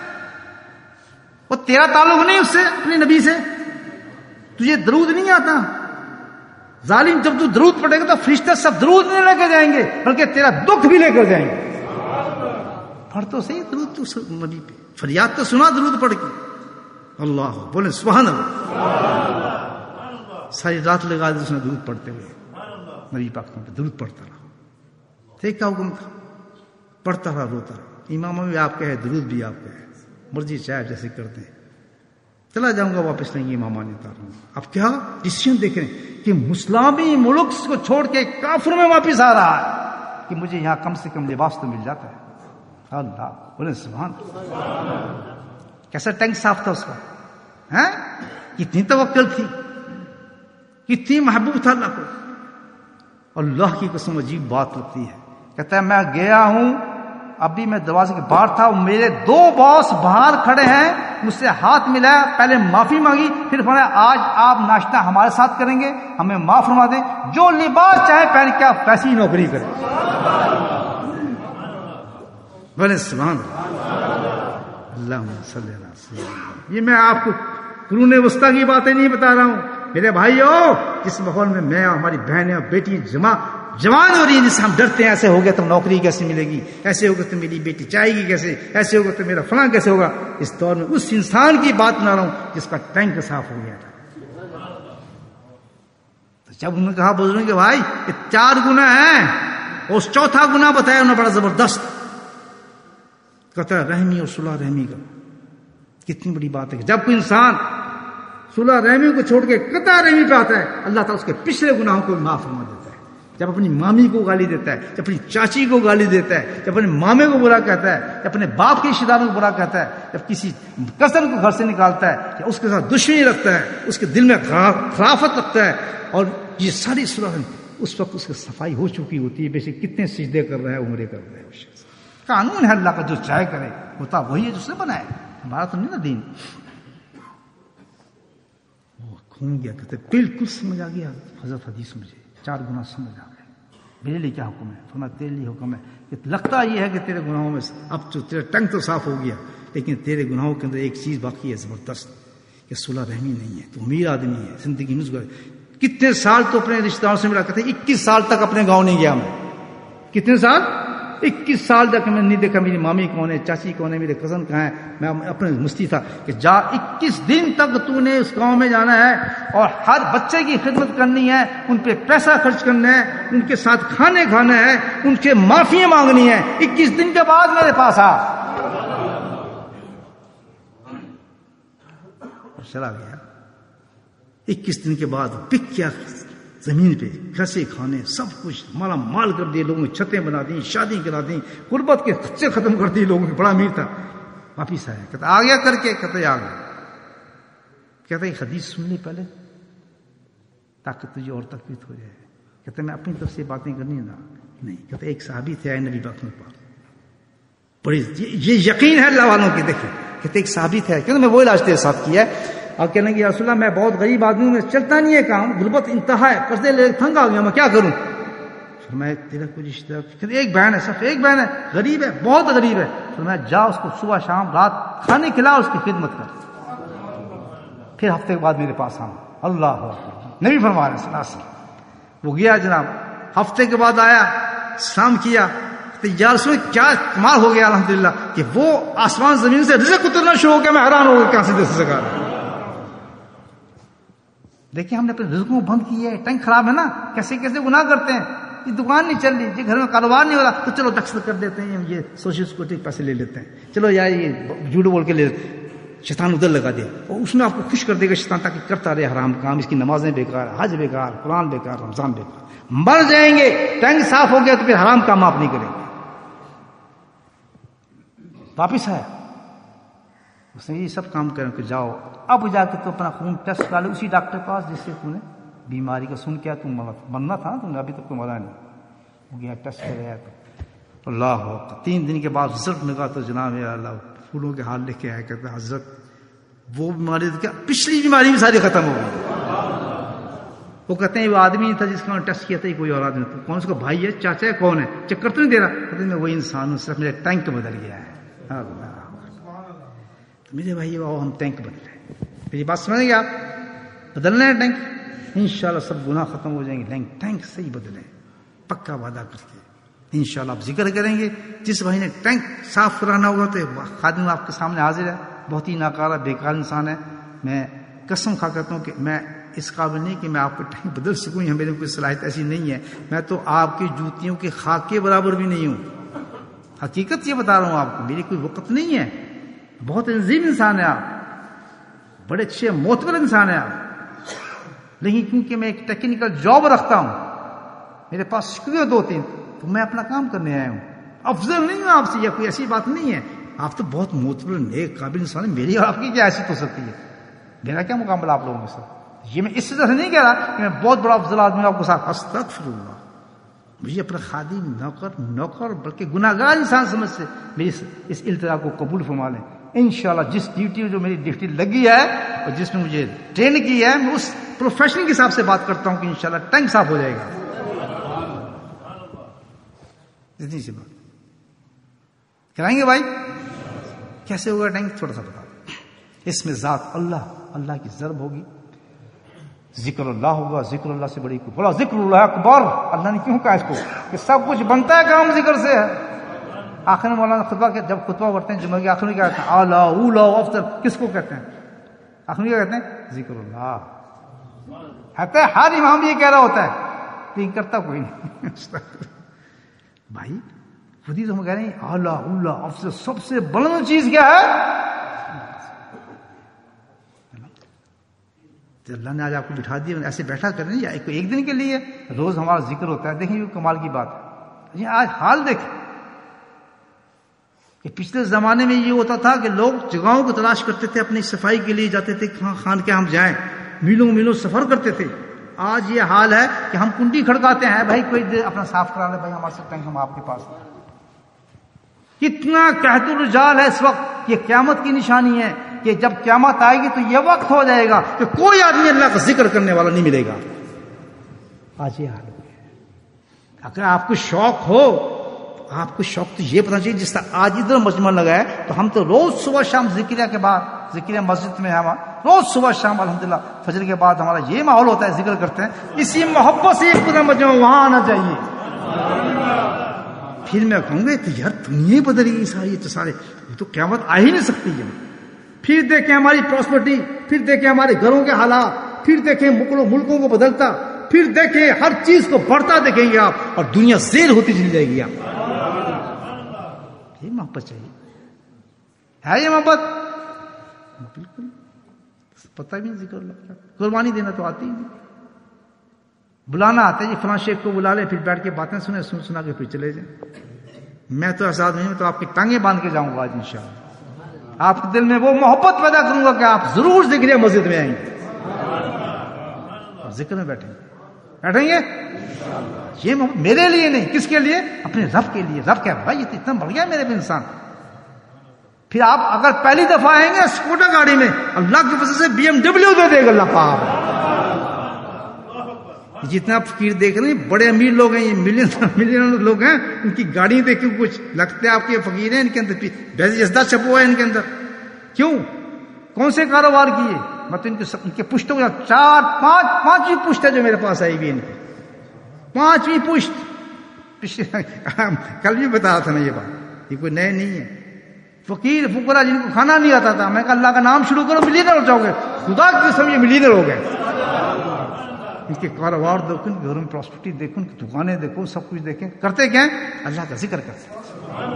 وہ تیرا تعلق نہیں اس سے، اپنے نبی سے. تجھے درود نہیں آتا؟ ظالم، جب تو درود پڑے گا تو فرشتے سب درود نہیں لے کے جائیں گے، بلکہ تیرا دکھ بھی لے کر جائیں گے. پڑھ تو صحیح درود تو نبی پہ، فریاد تو سنا درود پڑھ کے. اللہ بولے سبحان اللہ. ساری رات لگا دی اس نے درود پڑھتے ہوئے، نبی پاک پہ درود پڑھتا رہا. دیکھ کا حکم تھا، پڑھتا رہا، روتا رہا. امامہ بھی آپ کا ہے، درود بھی آپ کا ہے، مرضی چاہے جیسے کرتے ہیں. چلا جاؤں گا واپس نہیں، امامہ نہیں اتاروں گا. اب کیا ڈیسیژن دیکھ رہے ہیں کہ اسلامی ملک کو چھوڑ کے کافر میں واپس آ رہا ہے کہ مجھے یہاں کم سے کم لباس تو مل جاتا ہے. اللہ بولے سبحان. کیسا ٹینک صاف تھا اس کا، کتنی توکل تھی، کتنی محبوب تھا اللہ کو. اللہ کی قسم عجیب بات لگتی ہے. کہتا ہے میں گیا ہوں، ابھی میں دروازے کے باہر تھا، میرے 2 باس باہر کھڑے ہیں، مجھ سے ہاتھ ملایا، پہلے معافی مانگی، پھر فرمایا آج آپ ناشتہ ہمارے ساتھ کریں گے، ہمیں معاف فرما دیں، جو لباس چاہے پہن کے آپ کیسی نوکری کریں. بولے سبحان اللہ. صلی اللہ علیہ وسلم. یہ میں آپ کو قرون وسطیٰ کی باتیں نہیں بتا رہا ہوں میرے بھائیو. جس ماحول میں میں اور ہماری بہنیں اور بیٹی جوان ہو رہی ہیں، جس سے ہم ڈرتے ہیں ایسے ہو گیا تو نوکری کیسے ملے گی، ایسے ہوگا تو میری بیٹی جائے گی کیسے، ایسے ہوگا تو میرا فلاں کیسے ہوگا. اس دور میں اس انسان کی بات بنا رہا ہوں جس کا ٹینک صاف ہو گیا تھا. تو جب انہوں نے کہا بزرگوں کہ بھائی یہ 4 گناہ ہیں، اور اس چوتھا گناہ بتایا انہوں نے بڑا زبردست، قطع رحمی اور صلح رحمی کا. کتنی بڑی بات ہے کہ جب کوئی انسان صلح رحمی کو چھوڑ کے قطع رحمی پہ آتا ہے، اللہ تعالیٰ اس کے پچھلے گناہوں کو معاف فرما دیتا ہے. جب اپنی مامی کو گالی دیتا ہے، جب اپنی چاچی کو گالی دیتا ہے، جب اپنے مامے کو برا کہتا ہے، جب اپنے باپ کے رشتہ داروں کو برا کہتا ہے، جب کسی کزن کو گھر سے نکالتا ہے یا اس کے ساتھ دشمنی رکھتا ہے، اس کے دل میں خرافت رکھتا ہے، اور یہ ساری صلح اس وقت اس کی صفائی ہو چکی ہوتی ہے. بے شک کتنے سجدے کر رہا ہے، عمرے کر رہا ہے. قانون ہے اللہ کا، جو چاہے کرے، ہوتا وہی ہے جس نے بنایا، ہمارا تو نہیں نا دین. وہ کھون گیا، کہتے بالکل سمجھ آ گیا حضرت حدیث. مجھے 4 گناہ سمجھ آ گئے. میرے لیے کیا حکم ہے؟ فرمایا تیرے لیے حکم ہے کہ لگتا یہ ہے کہ تیرے گناہوں میں اب تو تیرا ٹنگ تو صاف ہو گیا، لیکن تیرے گناہوں کے اندر ایک چیز باقی ہے زبردست، کہ صلح رحمی نہیں ہے. تو امیر آدمی ہے، زندگی میں کتنے سال تو اپنے رشتہ داروں سے ملا کرتے. 21 سال تک اپنے گاؤں نہیں گیا میں. کتنے سال؟ 21 سال تک میں نہیں دیکھا میری مامی کون ہے، چاچی کون ہے، میرے کزن کہاں ہے. میں اپنے مستی تھا کہ جا 21 دن تک تو نے اس گاؤں میں جانا ہے اور ہر بچے کی خدمت کرنی ہے، ان پہ پیسہ خرچ کرنا ہے، ان کے ساتھ کھانے کھانا ہے، ان سے معافیاں مانگنی ہے. 21 دن کے بعد میرے پاس آ. چلا گیا. 21 دن کے بعد پک کیا زمین پہ، کیسے کھانے، سب کچھ مالا مال کر دیے لوگوں نے، چھتیں بنا دی، شادی کرا دی، غربت کے خرچے ختم کر دیے لوگوں نے. بڑا امیر تھا. واپس آیا، کہتا آ گیا کر کے، کہتے آ گیا. کہتا ایک حدیث سن لی پہلے تاکہ تجھے اور تکلیف ہو جائے. کہتے میں اپنی طرف سے باتیں کرنی نا نہیں. کہتے ایک صحابی تھے آئے نبی پاک میں پاس، بڑی یہ یقین ہے اللہ والوں کی. دیکھیں کہتے ایک صحابی تھے، کہتے میں وہ علاج تیرے ساتھ کیا ہے. اور کہنے کہ یا رسول اللہ میں بہت غریب آدمی ہوں، میں چلتا نہیں ہے کام، غربت انتہا ہے، قرضے لے تھنگ آ گیا، میں کیا کروں؟ فرمایا تیرا کوئی رشتہ دار؟ ایک بہن ہے، صرف ایک بہن ہے، غریب ہے، بہت غریب ہے. فرمایا جا اس کو صبح شام رات کھانے کھلا، اس کی خدمت کر، پھر ہفتے کے بعد میرے پاس آنا. اللہ نبی فرما رہے صلی اللہ علیہ وسلم. وہ گیا جناب، ہفتے کے بعد آیا، سلام کیا. یا رسول اللہ کیا کمال ہو گیا الحمدللہ کہ وہ آسمان زمین سے رزق اترنا شروع ہو گیا. میں حیران ہو گیا کہاں سے دس سکا. دیکھیں ہم نے اپنے رزقوں کو بند کیا ہے. ٹینک خراب ہے نا، کیسے کیسے گناہ کرتے ہیں. یہ دکان نہیں چل رہی، یہ گھر میں کاروبار نہیں ہو رہا، تو چلو ٹیکس کر دیتے ہیں، یہ سوشل سیکورٹی پیسے لے لیتے ہیں، چلو یار یہ جھوٹ بول کے لے. شیطان ادھر لگا دیا اور اس میں آپ کو خوش کر دے گا شیطان، تاکہ کرتا رہے حرام کام. اس کی نمازیں بیکار، حج بیکار، قرآن بیکار، رمضان بیکار. مر جائیں گے، ٹینک صاف ہو گیا تو پھر حرام کام آپ نہیں کریں گے. واپس آیا، اس نے یہ سب کام کریں کہ جاؤ اب جا کے تو اپنا خون ٹیسٹ ڈالے اسی ڈاکٹر کے پاس جس سے تم نے بیماری کا سن کیا تم مرنا تھا نا، تم نے ابھی تک تو مرا نہیں. وہ گیا ٹیسٹ کرایا تو اللہ 3 دن کے بعد رزلٹ ملا تو جناب اللہ پھولوں کے حال لے کے آیا. کہتا حضرت وہ بیماری کیا پچھلی بیماری بھی ساری ختم ہو گئی. وہ کہتے ہیں وہ آدمی تھا جس کا ٹیسٹ کیا تھا کوئی اور آدمی تھا. کون اس کا بھائی ہے، چاچا ہے، کون ہے؟ چکر تو نہیں دے رہا. کہتے میں وہی انسان ہوں، صرف میرا ٹینک بدل گیا ہے. میرے بھائی ہم ٹینک بدلے. میری بات سمجھ گئے آپ؟ بدلنا ہے ٹینک، انشاءاللہ سب گناہ ختم ہو جائیں گے. ٹینک صحیح بدلیں، پکا وعدہ کر کے انشاءاللہ آپ ذکر کریں گے. جس بھائی نے ٹینک صاف کرانا ہوگا تو خادم آپ کے سامنے حاضر ہے، بہت ہی ناکارہ بیکار انسان ہے. میں قسم کھا کرتا ہوں کہ میں اس قابل نہیں کہ میں آپ کو ٹینک بدل سکوں، یا میرے کوئی صلاحیت ایسی نہیں ہے. میں تو آپ کی جوتیوں کے خاک کے برابر بھی نہیں ہوں. حقیقت یہ بتا رہا ہوں آپ کو، میری کوئی وقت نہیں ہے. بہت عظیم انسان ہے آپ، بڑے اچھے معتبر انسان ہے آپ، لیکن کیونکہ میں ایک ٹیکنیکل جاب رکھتا ہوں، میرے پاس شکریہ 2-3، تو میں اپنا کام کرنے آیا ہوں. افضل نہیں ہوں آپ سے، یا کوئی ایسی بات نہیں ہے. آپ تو بہت معتبر نیک قابل انسان ہے. میری اور آپ کی کیا حیثیت ہو سکتی ہے؟ میرا کیا مقابلہ آپ لوگوں کے ساتھ؟ یہ میں اس طرح سے نہیں کہہ رہا کہ میں بہت بڑا افضل آدمی ہوں آپ کے ساتھ. استغفر اللہ. مجھے اپنا خادم نوکر بلکہ گناہگار انسان سمجھ سے میری اس التجا کو قبول فرما لیں. انشاءاللہ جس ڈیوٹی جو میری ڈیوٹی لگی ہے اور جس میں مجھے ٹرین کی ہے میں اس پروفیشنل کے حساب سے بات کرتا ہوں کہ انشاءاللہ ٹینک صاف ہو جائے گا. اتنی سی بات کرائیں گے بھائی. کیسے ہوگا ٹینک تھوڑا سا بتا. اس میں ذات اللہ کی ضرب ہوگی. ذکر اللہ ہوگا. ذکر اللہ سے بڑی بولا ذکر اللہ اکبر. اللہ نے کیوں کہا اس کو کہ سب کچھ بنتا ہے کام ذکر سے ہے. آخر میں مولانا خطبہ کے جب خطبہ پڑھتے ہیں جمعہ کے آخر میں کیا کہتے ہیں؟ اعلیٰ اولا افضل. کس کو کہتے ہیں آخر میں؟ کیا کہتے ہیں؟ ذکر اللہ. ہے ہر امام یہ کہہ رہا ہوتا ہے لیکن کرتا کوئی نہیں. بھائی خود ہی تو ہم کہہ رہے ہیں اعلیٰ اولا افضل. سب سے بلند چیز کیا ہے؟ اللہ نے آج آپ کو بٹھا دیا ایسے بیٹھا کریں یا ایک دن کے لیے روز ہمارا ذکر ہوتا ہے. دیکھیں یہ کمال کی بات ہے. آج حال دیکھیں کہ پچھلے زمانے میں یہ ہوتا تھا کہ لوگ جگہوں کو تلاش کرتے تھے اپنی صفائی کے لیے جاتے تھے خان کے ہم جائیں میلوں سفر کرتے تھے. آج یہ حال ہے کہ ہم کنڈی کھڑکاتے ہیں بھائی کوئی اپنا صاف کرا لے بھائی ہمارے ساتھ ٹینک ہم آپ کے پاس. کتنا قحط الرجال ہے اس وقت. یہ قیامت کی نشانی ہے کہ جب قیامت آئے گی تو یہ وقت ہو جائے گا کہ کوئی آدمی اللہ کا ذکر کرنے والا نہیں ملے گا. آج یہ حال ہو گیا. اگر آپ کو شوق ہو آپ کو شوق تو یہ پتا چاہیے جس طرح آج ادھر مجمع لگا ہے تو ہم تو روز صبح شام ذکریہ کے بعد ذکریہ مسجد میں ہم روز صبح شام الحمدللہ فجر کے بعد ہمارا یہ ماحول ہوتا ہے ذکر کرتے ہیں. اسی محبت سے ایک پورا مجمع وہاں آنا چاہیے. پھر میں کہوں گا تو یار دنیا بدل گئی ساری. تو سارے تو قیامت آ ہی نہیں سکتی ہے. پھر دیکھیں ہماری پراسپرٹی. پھر دیکھیں ہمارے گھروں کے حالات. پھر دیکھیں ملکوں کو بدلتا. پھر دیکھیں ہر چیز کو بڑھتا دیکھیں گے آپ اور دنیا زیر ہوتی چلی جائے گی. آپ یہ محبت چاہیے. ہے یہ محبت؟ بالکل پتہ بھی نہیں. ذکر اللہ قربانی دینا تو آتی ہی نہیں. بلانا آتا ہے جی فلاں شیخ کو بلا لے پھر بیٹھ کے باتیں سنا کے پھر چلے جائیں. میں تو آزاد نہیں ہوں تو آپ کی ٹانگیں باندھ کے جاؤں گا آج انشاءاللہ. آپ کے دل میں وہ محبت پیدا کروں گا کہ آپ ضرور ذکر مسجد میں آئیں گے اور ذکر میں بیٹھیں گے. یہ میرے لیے نہیں. کس کے لیے؟ اپنے رب کے لیے. رب کیا بھائی یہ اتنا بڑھ گیا میرے بھی انسان. پھر آپ اگر پہلی دفعہ آئیں گے اسکوٹا گاڑی میں اللہ کی وجہ سے BMW دے دے گا اللہ پاک. جتنا فقیر دیکھ رہے ہیں بڑے امیر لوگ ہیں یہ ملین لوگ ہیں ان کی گاڑی دیکھیں کچھ لگتے ہیں آپ کے فقیر ہیں. ان کے اندر جذبہ چھپا ہوا ہے ان کے اندر. کیوں؟ کون سے کاروبار کیے؟ میں تو ان کے پشتوں کو 4-5 پشت ہے جو میرے پاس آئی ہوئی. ان کی 5ویں پشت. کل بھی بتایا تھا نا یہ بات. یہ کوئی نئے نہیں ہے. فقیر فقراء جن کو کھانا نہیں آتا تھا میں کہا اللہ کا نام شروع کرو ملینر ہو جاؤ گے. خدا کی قسم یہ ملینر ہو گئے. ان کے کاروبار دیکھو ان کے گھروں میں پراسپرٹی دیکھو ان کی دکانیں دیکھو سب کچھ دیکھیں. کرتے کیا ہیں؟ اللہ کا ذکر کرتے ہیں.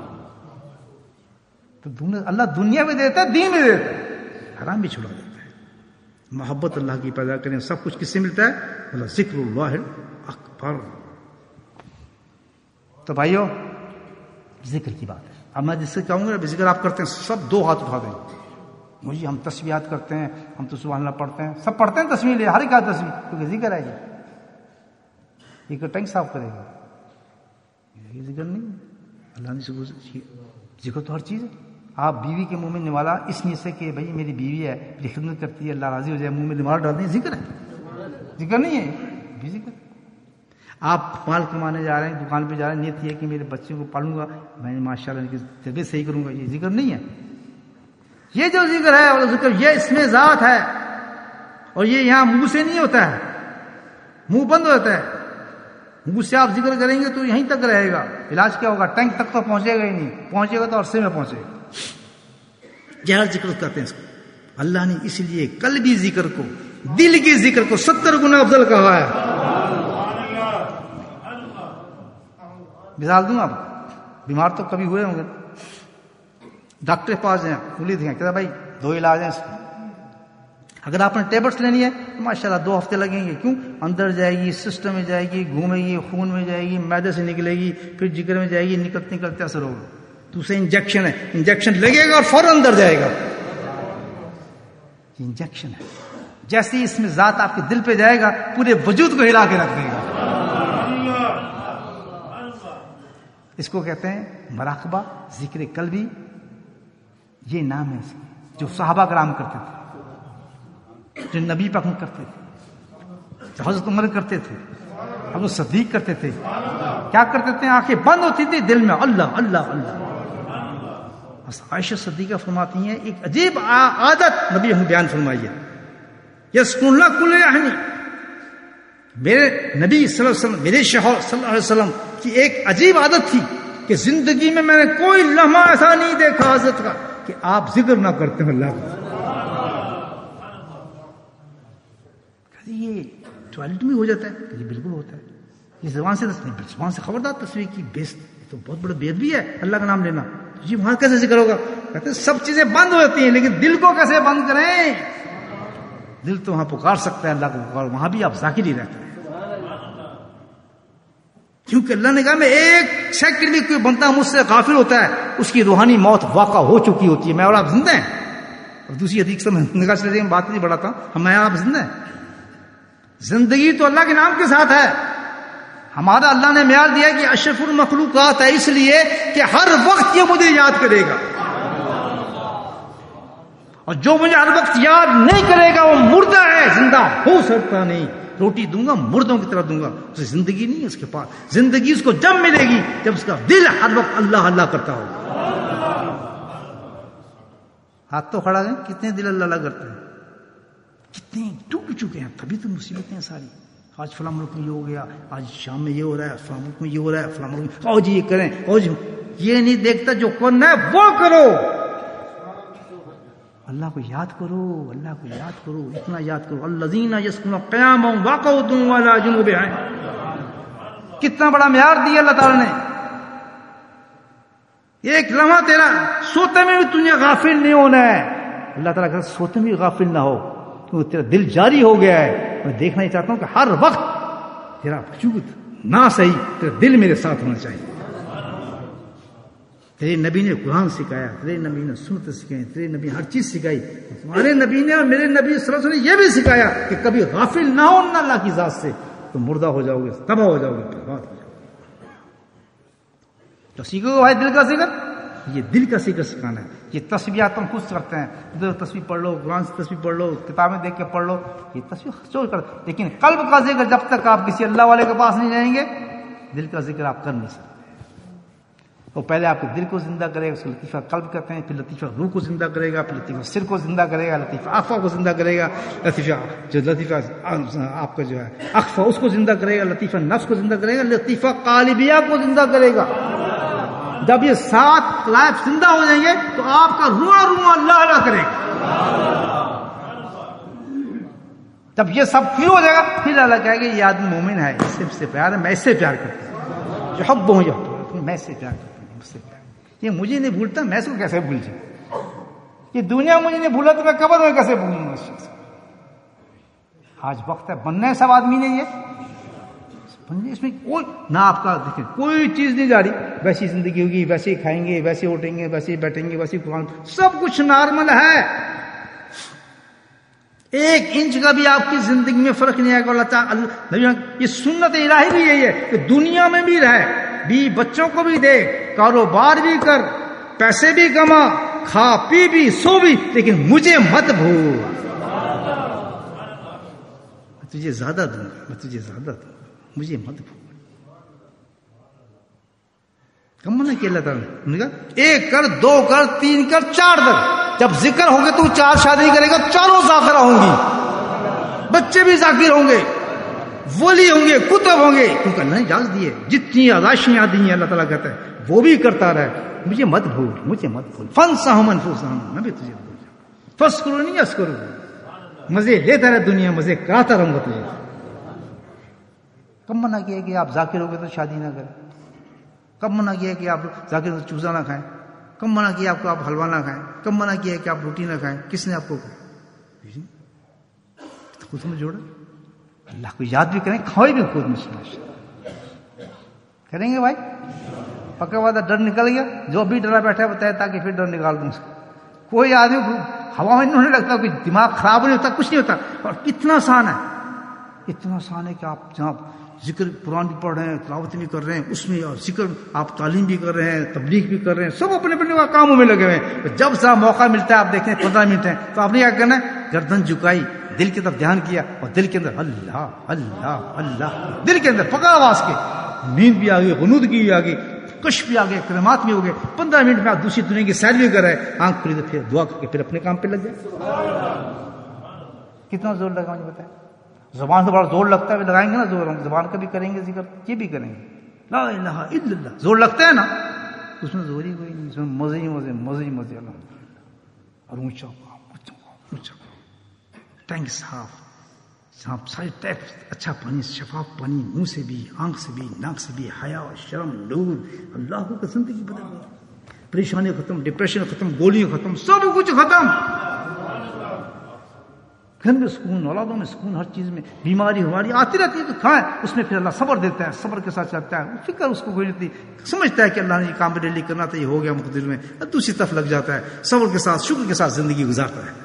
تو اللہ دنیا بھی دیتا ہے دین بھی دیتا ہے حرام بھی چھڑا دیتا ہے. محبت اللہ کی پیدا کریں. سب کچھ کس سے ملتا ہے؟ اللہ ذکر اللہ اکبر. تو بھائیو ذکر کی بات ہے. اب میں جس سے کہوں گا ذکر آپ کرتے ہیں سب 2 ہاتھ اٹھا دیں. مجھے ہم تسبیحات کرتے ہیں ہم تو سبحان اللہ پڑھتے ہیں سب پڑھتے ہیں تسبیح لے ہر ایک تسبیح کیونکہ ذکر ہے. یہ ٹینک صاف کرے گا. یہ ذکر نہیں ہے. اللہ نے ذکر تو ہر چیز ہے. آپ بیوی کے منہ میں نوالا اس نیت سے کہ بھائی میری بیوی ہے میری خدمت کرتی ہے اللہ راضی ہو جائے منہ میں نوالا ڈال دیں. ذکر ہے. ذکر نہیں ہے بھی ذکر. آپ مال کمانے جا رہے ہیں دکان پہ جا رہے ہیں نیت یہ کہ میرے بچوں کو پالوں گا میں ماشاء اللہ ان کی طبیعت صحیح کروں گا. یہ ذکر نہیں ہے. یہ جو ذکر ہے وہ ذکر یہ اس میں ذات ہے اور یہ یہاں منہ سے نہیں ہوتا ہے. منہ بند ہوتا ہے. منہ سے آپ ذکر کریں گے تو یہیں تک رہے گا. علاج کیا ہوگا؟ ٹینک تک تو پہنچے گا ہی نہیں. پہنچے گا تو عرصے میں پہنچے گا. جہر ذکر کرتے ہیں اس کو. اللہ نے اس لیے قلبی ذکر کو دل کی ذکر کو 70 گنا افضل کہا ہے. مثال دوں آپ. بیمار تو کبھی ہوئے ہوں گے. ڈاکٹر کے پاس جائیں انگلی دکھائیں کہتا بھائی 2 علاج ہیں اس کے. اگر آپ نے ٹیبلٹس لینی ہے تو ماشاءاللہ 2 ہفتے لگیں گے. کیوں؟ اندر جائے گی سسٹم میں جائے گی گھومے گی خون میں جائے گی معدے سے نکلے گی پھر جگر میں جائے گی نکلتے نکلتے اثر ہوگا. دوسرے انجیکشن ہے. انجیکشن لگے گا اور فوراً اندر جائے گا. انجیکشن ہے. جیسے اس میں ذات آپ کے دل پہ جائے گا پورے وجود کو ہلا کے رکھ دے گا. اس کو کہتے ہیں مراقبہ، ذکر قلبی، یہ نام ہے اس کا، جو صحابہ کرام کرتے تھے، جو نبی پاک کرتے تھے، جو حضرت عمر کرتے تھے، حضرت صدیق کرتے تھے. کیا کرتے تھے؟ آنکھیں بند ہوتی تھی، دل میں اللہ اللہ اللہ. عائشہ صدیقہ فرماتی ہیں ایک عجیب عادت نبی ہم بیان فرمائی ہے، یسکن کل یعنی میرے نبی صلی اللہ علیہ وسلم، میرے شوہر صلی اللہ علیہ وسلم کی ایک عجیب عادت تھی کہ زندگی میں میں نے کوئی لمحہ ایسا نہیں دیکھا حضرت کا کہ آپ ذکر نہ کرتے ہو اللہ کا. یہ ٹوائلٹ میں ہو جاتا ہے، یہ بالکل ہوتا ہے. یہ زبان سے خبردار تصویر کی بیست، تو بہت بڑا بے ادبی ہے اللہ کا نام لینا. جی وہاں کیسے ذکر ہوگا؟ کہتے ہیں سب چیزیں بند ہو جاتی ہیں، لیکن دل کو کیسے بند کریں؟ دل تو وہاں پکار سکتا ہے اللہ کو، پکار وہاں بھی آپ ذاکر ہی رہتے ہیں. کیونکہ اللہ نے کہا میں ایک سیکنڈ بھی کوئی بنتا مجھ سے غافل ہوتا ہے اس کی روحانی موت واقع ہو چکی ہوتی ہے، میں اور آپ زندہ ہیں. اور دوسری حدیث سے نگاہ چلے میں بات نہیں بڑھاتا، ہم آپ زندہ ہیں. زندگی تو اللہ کے نام کے ساتھ ہے. ہمارا اللہ نے معیار دیا کہ اشرف المخلوقات ہے، اس لیے کہ ہر وقت یہ مجھے یاد کرے گا، اور جو مجھے ہر وقت یاد نہیں کرے گا وہ مردہ ہے، زندہ ہو سکتا نہیں. روٹی دوں گا مردوں کی طرح دوں گا، اسے زندگی نہیں ہے اس کے پاس. زندگی اس کو جب ملے گی جب اس کا دل ہر وقت اللہ اللہ کرتا ہو. ہاتھ تو کھڑا ہے، کتنے دل اللہ اللہ کرتے ہیں، کتنے ڈوب چکے ہیں. تبھی تو مصیبتیں ساری. آج فلاں ملک میں یہ ہو گیا، آج شام میں یہ ہو رہا ہے، فلاں ملک میں یہ ہو رہا ہے، فلاں ملک میں جی یہ کریں، جی یہ نہیں دیکھتا جو کرنا ہے وہ کرو. اللہ کو یاد کرو، اللہ کو یاد کرو، اتنا یاد کرو. الذین یذکرون قیاما وقعودا وعلی جنوبہم. کتنا بڑا معیار دیا اللہ تعالی نے. ایک لمحہ تیرا سوتے میں بھی تجھے غافل نہیں ہونا ہے. اللہ تعالیٰ کہتا ہے سوتے میں بھی غافل نہ ہو، کیونکہ تیرا دل جاری ہو گیا ہے. میں دیکھنا ہی چاہتا ہوں کہ ہر وقت تیرا وجود نہ صحیح تیرا دل میرے ساتھ ہونا چاہیے. تیرے نبی نے قرآن سکھایا، تیرے نبی نے سنت سکھائی، تیرے نبی نے ہر چیز سکھائی. تمہارے نبی نے اور میرے نبی صلی اللہ علیہ وسلم نے یہ بھی سکھایا کہ کبھی غافل نہ ہو اللہ کی ذات سے، تو مردہ ہو جاؤ گے، تباہ ہو جاؤ گے، برباد ہو جاؤ گے. تو سیکھو بھائی دل کا ذکر. یہ دل کا ذکر سکھانا ہے. یہ تصویرات ہم خود کرتے ہیں، ادھر تصویر پڑھ لو، قرآن سے تصویر پڑھ لو، کتابیں دیکھ کے پڑھ لو، یہ تصویر چور کر. لیکن قلب کا ذکر جب تک آپ کسی اللہ والے کے پاس نہیں جائیں گے، دل کا ذکر آپ کر نہیں سکتے. وہ پہلے آپ کے دل کو زندہ کرے گا، اس کو لطیفہ قلب کہتے ہیں، پھر لطیفہ روح کو زندہ کرے گا، پھر لطیفہ سر کو زندہ کرے گا، لطیفہ اخفا کو زندہ کرے گا، لطیفہ آپ کا جو ہے اخفا اس کو زندہ کرے گا، لطیفہ نفس کو زندہ کرے گا، لطیفہ قالبیہ کو زندہ کرے گا. جب یہ 7 لائف زندہ ہو جائیں گے تو آپ کا روح اللہ اللہ کرے گا. جب یہ سب پھر ہو جائے گا پھر اللہ کہے گا یہ آدمی مومن ہے، اس سے پیار ہے، میں اس سے پیار کرتا ہوں. جو حب ہو جاتا میں اس سے پیار کرتا ہوں، مجھ سے پیار. یہ مجھے نہیں بھولتا، میں اس کو کیسے بھول جاؤں؟ یہ دنیا مجھے نہیں بھولا تو میں قبر میں کیسے بھولوں گا اس شخص کو؟ آج وقت ہے بننا ہے سب آدمی نے. یہ اس میں کوئی نہ آپ کا دیکھیں کوئی چیز نہیں جا رہی. ویسی زندگی ہوگی، ویسے ہی کھائیں گے، ویسے اٹھیں گے، ویسے ہی بیٹھیں گے، ویسے قرآن، سب کچھ نارمل ہے. 1 انچ کا بھی آپ کی زندگی میں فرق نہیں آئے گا. اللہ تعالیٰ یہ سنت الہی بھی یہی ہے کہ دنیا میں بھی رہے، بھی بچوں کو بھی دے، کاروبار بھی کر، پیسے بھی کما، کھا پی بھی، سو بھی، لیکن مجھے مت بھول. میں تجھے زیادہ دوں گا، میں تجھے زیادہ دوں گا، مجھے مت بھول. کم منع کیا اللہ تعالیٰ نے کہا 1 کر، 2 کر، 3 کر، 4 کر. جب ذکر ہوگے تو 4 شادی کرے گا، 4 ذاکرہ ہوں گی، بچے بھی ذاکر ہوں گے، ولی ہوں گے، کتب ہوں گے، کیونکہ اللہ نے اجازت دی ہے. جتنی آزائشیں دی ہیں اللہ تعالیٰ کہتا ہے وہ بھی کرتا رہے، مجھے مت بھول، مجھے مت بھول. فانساہم انفسہم، میں بھی تجھے بھول جاؤں. فاذکرونی اذکرکم، مزے لیتا رہے دنیا، مزے کراتا رہوں گا تجھے. کب منع کیا کہ آپ ذاکر ہو گے تو شادی نہ کریں؟ کب منع کیا کہ آپ ذاکر ہو تو چوزا نہ کھائیں؟ کب منع کیا آپ کو آپ حلوہ نہ کھائیں؟ کب منع کیا کہ آپ روٹی نہ کھائیں؟ کس نے آپ کو کہا؟ خود میں جوڑا. اللہ کو یاد بھی کریں، کھوئے بھی خود میں کریں گے بھائی. پکا وعدہ ڈر نکل گیا، جو بھی ڈرا بیٹھا بتایا تاکہ پھر ڈر نکال دوں. کوئی آدمی ہوا میں نہیں لگتا، کوئی دماغ خراب نہیں ہوتا، کچھ نہیں ہوتا. اور کتنا آسان ہے، اتنا آسان ہے کہ آپ جہاں ذکر قرآن بھی پڑھ رہے ہیں، تلاوت بھی کر رہے ہیں، اس میں اور ذکر آپ تعلیم بھی کر رہے ہیں، تبلیغ بھی کر رہے ہیں، سب اپنے اپنے کاموں میں لگے ہوئے ہیں. جب سا موقع ملتا ہے آپ دیکھیں 15 منٹ ہیں تو آپ نے کیا کرنا ہے؟ گردن جھکائی، دل کی طرف دھیان کیا اور دل کے اندر اللہ اللہ اللہ، دل کے اندر فقط آواز کے. نیند بھی آ گئی، غنودگی بھی آ گئی، کش بھی آ گئے، کلمات بھی ہو گئے. 15 منٹ میں آپ دوسری دنیا کی سیر بھی کر رہے ہیں، آنکھ کھلی تو پھر دعا کر کے پھر اپنے کام پہ لگ جائے. کتنا زور لگا مجھے بتائیں. زبان سے بڑا زور لگتا ہے، لگائیں گے نا زور، ہم زبان کا بھی کریں گے ذکر، یہ بھی کریں گے لا الہ الا اللہ. زور لگتا ہے نا، اس میں زور ہی کوئی نہیں، اس میں مزے ہی مزے، مزے ہی مزے. اللہ اور اونچا اونچا ٹینک صاف سارے ٹیپ، اچھا پانی، شفاف پانی، منہ سے بھی، آنکھ سے بھی، ناک سے بھی، حیا شرم نور. اللہ کو زندگی بدل گئی، پریشانی ختم، ڈپریشن ختم، گولیاں ختم، سب کچھ ختم. گھر میں سکون، اولادوں میں سکون، ہر چیز میں. بیماری ہماری آتی رہتی ہے تو کھائیں، اس میں پھر اللہ صبر دیتا ہے، صبر کے ساتھ چلتا ہے. فکر اس کو کوئی نہیں، سمجھتا ہے کہ اللہ نے یہ کام ڈیلی کرنا تھا، یہ ہو گیا مقدر میں، دوسری طرف لگ جاتا ہے، صبر کے ساتھ شکر کے ساتھ زندگی گزارتا ہے.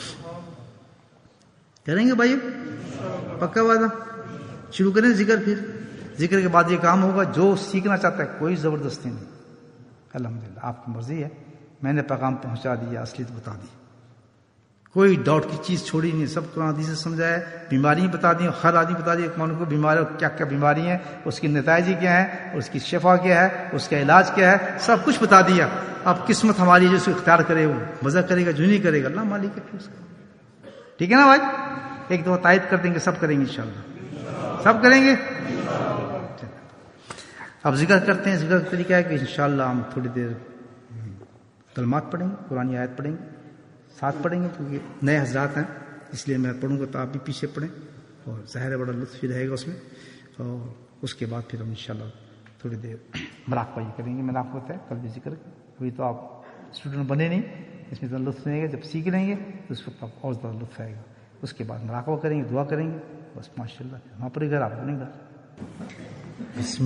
کریں گے بھائی پکا وعدہ؟ شروع کریں ذکر. پھر ذکر کے بعد یہ کام ہوگا، جو سیکھنا چاہتا ہے کوئی زبردستی نہیں. الحمدللہ آپ کی مرضی ہے، میں نے پیغام پہنچا دیا، اصلیت بتا دی، کوئی ڈاؤٹ کی چیز چھوڑی نہیں، سب قرآن حدیث سے سمجھایا. بیماری بتا دی، ہر آدمی بتا دیا کون کو بیماری، کیا کیا بیماری ہیں، اس کی نتائج کیا ہیں، اس کی شفا کیا ہے، اس کا علاج کیا ہے، سب کچھ بتا دیا. اب قسمت ہماری جو اختیار کرے، وہ مزہ کرے گا، جو نہیں کرے گا اللہ مالک ہے. ٹھیک ہے نا بھائی؟ ایک دفعہ تائید کر دیں گے، سب کریں گے انشاءاللہ، سب کریں گے. اب ذکر کرتے ہیں. ذکر کا طریقہ ہے کہ انشاءاللہ ہم تھوڑی دیر کلمات پڑھیں گے، قرآن آیت پڑھیں گے، ساتھ پڑھیں گے کیونکہ نئے حضرات ہیں، اس لیے میں پڑھوں گا تو آپ بھی پیچھے پڑھیں، اور ظاہر ہے بڑا لطف بھی رہے گا اس میں. اور اس کے بعد پھر ہم انشاءاللہ تھوڑی دیر مراقبہ کریں گے. میں نے آپ کو بتایا کل بھی ذکر، ابھی تو آپ اسٹوڈنٹ بنے نہیں، اس میں اتنا لطف نہیں ہے. جب سیکھ لیں گے تو اس وقت آپ اور زیادہ لطف آئے گا. اس کے بعد مراقبہ کریں گے، دعا کریں گے، بس ماشاء اللہ وہاں پر گھر آپ اپنے گھر. بسم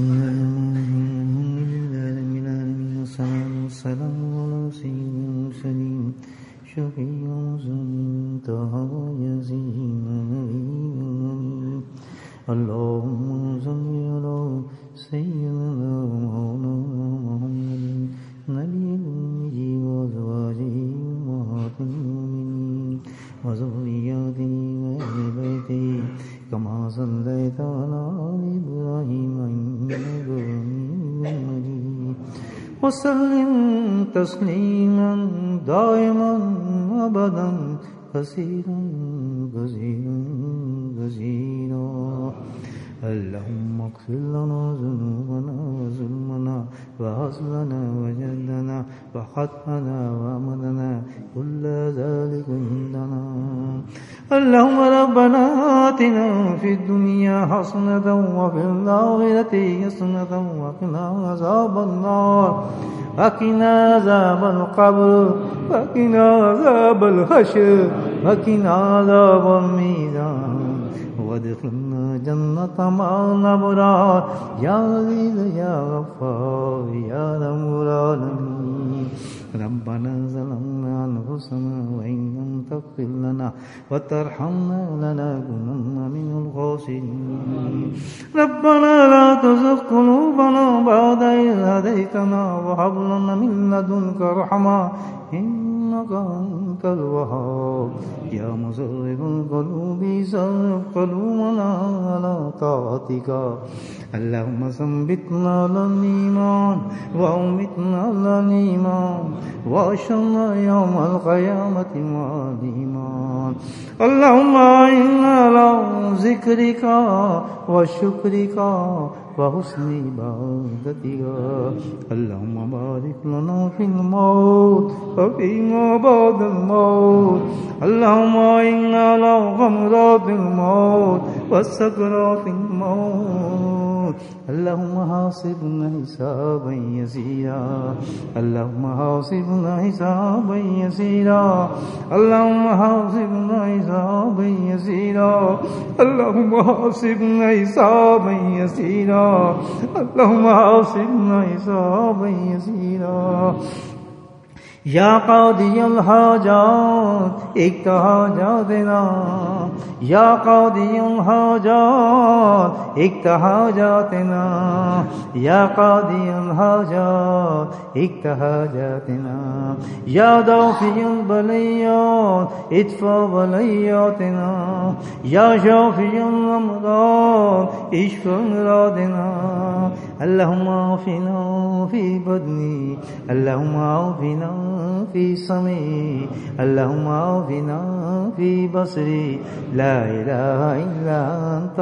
اللهم صل على سيدنا محمد نبي الأمي وأزواجه أمهات المؤمنين وذرياته وأهل بيته كما صليت على آل إبراهيم إنك حميد مجيد وسلم تسليما دائما أبدا كثيرا كثيرا كثيرا. اللهم اغفر لنا ذنوبنا وظلمنا وعصرنا وجدنا وخطأنا وأمرنا كل ذلك عندنا. اللهم ربنا آتنا في الدنيا حسنة وفي الآخرة حسنة وقنا عذاب النار وقنا عذاب القبر وقنا عذاب الحشر وقنا عذاب الميزان وادخلنا جنة مع الأبرار يا عزيز يا غفار يا رب العالمين. ربنا ظلمنا أنفسنا وإن لم تغفر لنا وترحمنا لنكونن من الخاسرين. ربنا لا تزغ قلوبنا بعد إذ هديتنا وهب لنا من لدنك رحمة إنك أنت الوهاب. يا مصرف القلوب صرف قلوبنا على طاعتك. اللهم ثبتنا على الإيمان وأمتنا على الإيمان وأحشرنا يوم القيامة مع الإيمان. اللهم إنا على ذكرك وشكرك وحسن عبادتك. اللهم بارك لنا في الموت وفيما بعد الموت. اللهم إنا على غمرات الموت والسكرات الموت. اللهم حاسبنا حسابا يسيرا. اللهم حاسبنا حسابا يسيرا. اللهم حاسبنا حسابا يسيرا. اللهم حاسبنا حسابا يسيرا. اللهم حاسبنا حسابا يسيرا. یا قاضی الحاجات اقضِ حاجاتنا یا قاضی الحاجات اقض حاجاتنا یا قاضی الحاجات اقض حاجاتنا یا دافع البلیات ادفع بلیاتنا یا شافع الامراض اشف امراضنا اللهم عافنا فی بدنی اللهم عافنا فی سمعی اللهم عافنا فی بصری لا الہ الا انت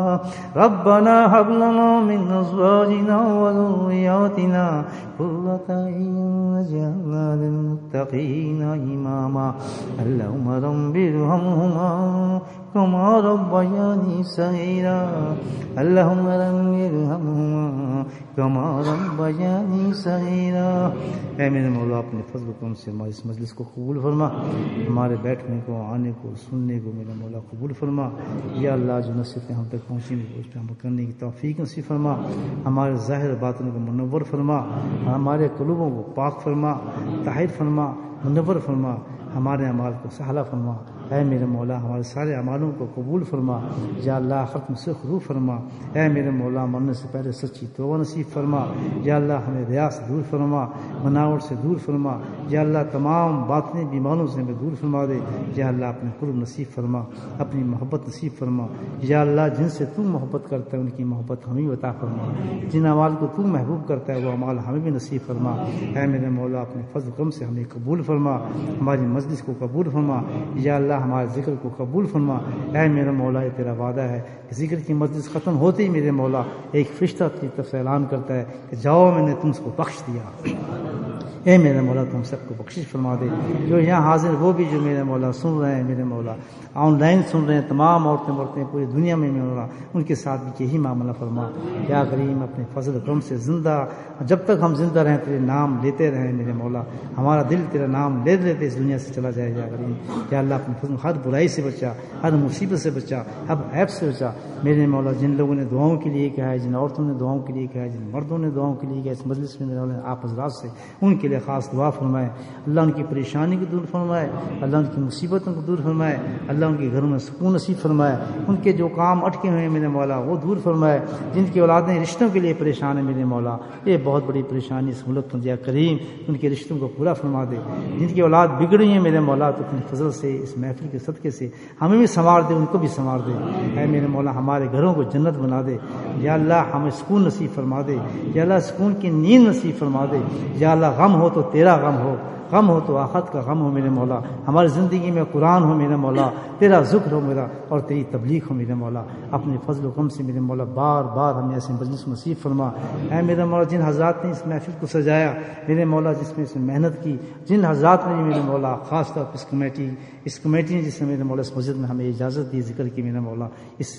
ربنا هب لنا من ازواجنا وذرياتنا قرة اعين واجعلنا للمتقين اماما اللهم رب ارحمهما كما ربياني صغيرا اللهم رب ارحمهما كما ربياني صغيرا۔ اے میرے مولا اپنے فضل و کرم سے ہماری اس مجلس کو قبول فرما، ہمارے بیٹھنے کو، آنے کو، سننے کو میرا مولا قبول فرما۔ یا اللہ جو نصیحتیں ہم تک پہنچیں گی اس پہ عمل کرنے کی توفیق نصیب فرما، ہمارے ظاہر باطن کو منور فرما، ہمارے قلوبوں کو پاک فرما، طاہر فرما، منور فرما، ہمارے اعمال کو سہلا فرما۔ اے میرے مولا ہمارے سارے اعمالوں کو قبول فرما، یا اللہ ختم سے خروع فرما۔ اے میرے مولا مرنے سے پہلے سچی توبہ نصیب فرما، یا اللہ ہمیں ریا سے دور فرما، بناوٹ سے دور فرما، یا اللہ تمام باطنی بیماروں سے ہمیں دور فرما دے، یا اللہ اپنے قرب نصیب فرما، اپنی محبت نصیب فرما، یا اللہ جن سے تو محبت کرتا ہے ان کی محبت ہمیں عطا فرما، جن اعمال کو تو محبوب کرتا ہے وہ اعمال ہمیں بھی نصیب فرما۔ اے میرے مولا اپنے فضل و کرم سے ہمیں قبول فرما، ہماری مجلس کو قبول فرما، یا اللہ ہمارے ذکر کو قبول فرما۔ اے میرا مولا یہ تیرا وعدہ ہے کہ ذکر کی مجلس ختم ہوتے ہی میرے مولا ایک فرشتہ کی طرف سے اعلان کرتا ہے کہ جاؤ میں نے تم کو بخش دیا۔ اے میرے مولا تم سب کو بخشش فرما دے، جو یہاں حاضر وہ بھی جو میرے مولا سن رہے ہیں، میرے مولا آن لائن سن رہے ہیں، تمام عورتیں مرتیں پوری دنیا میں میرے مولا ان کے ساتھ بھی یہی معاملہ فرما۔ یا کریم اپنے فضل و کرم سے زندہ جب تک ہم زندہ رہیں تیرے نام لیتے رہیں میرے مولا، ہمارا دل تیرا نام لیتے لیتے اس دنیا سے چلا جائے۔ یا کریم یا اللہ اپنے فضل ہر برائی سے بچا، ہر مصیبت سے بچا، ہر عیب سے بچا میرے مولا۔ جن لوگوں نے دعاؤں کے لیے کہا ہے، جن عورتوں نے دعاؤں کے لیے کہا ہے، جن مردوں نے دعاؤں کے لیے کہا ہے اس مجلس میں میرے مولا آپ حضرات سے ان کے لیے خاص دعا فرمائے۔ اللہ ان کی پریشانی کو دور فرمائے، اللہ ان کی مصیبتوں کو دور فرمائے، اللہ ان کے گھروں میں سکون نصیب فرمائے، ان کے جو کام اٹکے ہوئے ہیں میرے مولا وہ دور فرمائے، جن کی اولادیں رشتوں کے لیے پریشان ہیں میرے مولا یہ بہت بڑی پریشانی اس ملک میں یا کریم ان کے رشتوں کو پورا فرما دے۔ جن کی اولاد بگڑی ہیں میرے مولا تو اپنے فضل سے اس محفل کے صدقے سے ہمیں بھی سنوار دے، ان کو بھی سنوار دے۔ اے میرے مولا ہمارے گھروں کو جنت بنا دے، یا اللہ ہمیں سکون نصیب فرما دے، یا اللہ سکون کی نیند نصیب فرما دے، یا اللہ غم ہو تو تیرا غم ہو، غم ہو تو آخرت کا غم ہو میرے مولا، ہماری زندگی میں قرآن ہو میرے مولا، تیرا ذکر ہو میرا اور تیری تبلیغ ہو میرے مولا۔ اپنے فضل و کرم سے میرے مولا بار بار ہمیں ایسے مجلس نصیب فرما۔ اے میرے مولا جن حضرات نے اس محفل کو سجایا میرے مولا، جس میں سے محنت کی، جن حضرات نے میرے مولا خاص طور پر اس کمیٹی نے جس نے میرے مولا اس مسجد میں ہمیں اجازت دی ذکر کی میرے مولا،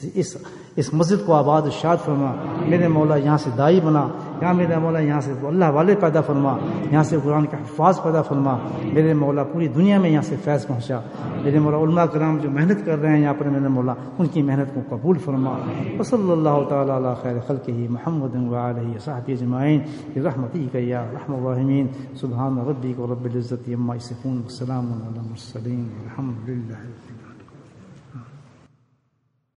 اس مسجد کو آباد و شاد فرما میرے مولا، یہاں سے دائی بنا، یا میرے مولا یہاں سے اللہ والے پیدا فرما، یہاں سے قرآن کے حفاظ پیدا فرما میرے مولا، پوری دنیا میں یہاں سے فیض پہنچا میرے مولا۔ علماء کرام جو محنت کر رہے ہیں یہاں پر میرے مولا ان کی محنت کو قبول فرما۔ وصلی اللہ تعالی علی خیر خلقہ محمد وعلیہ وصحبہ اجمعین برحمتک یا ارحم الراحمین۔ سبحان ربک رب العزۃ عما یصفون والسلام علی المرسلین والحمد للہ۔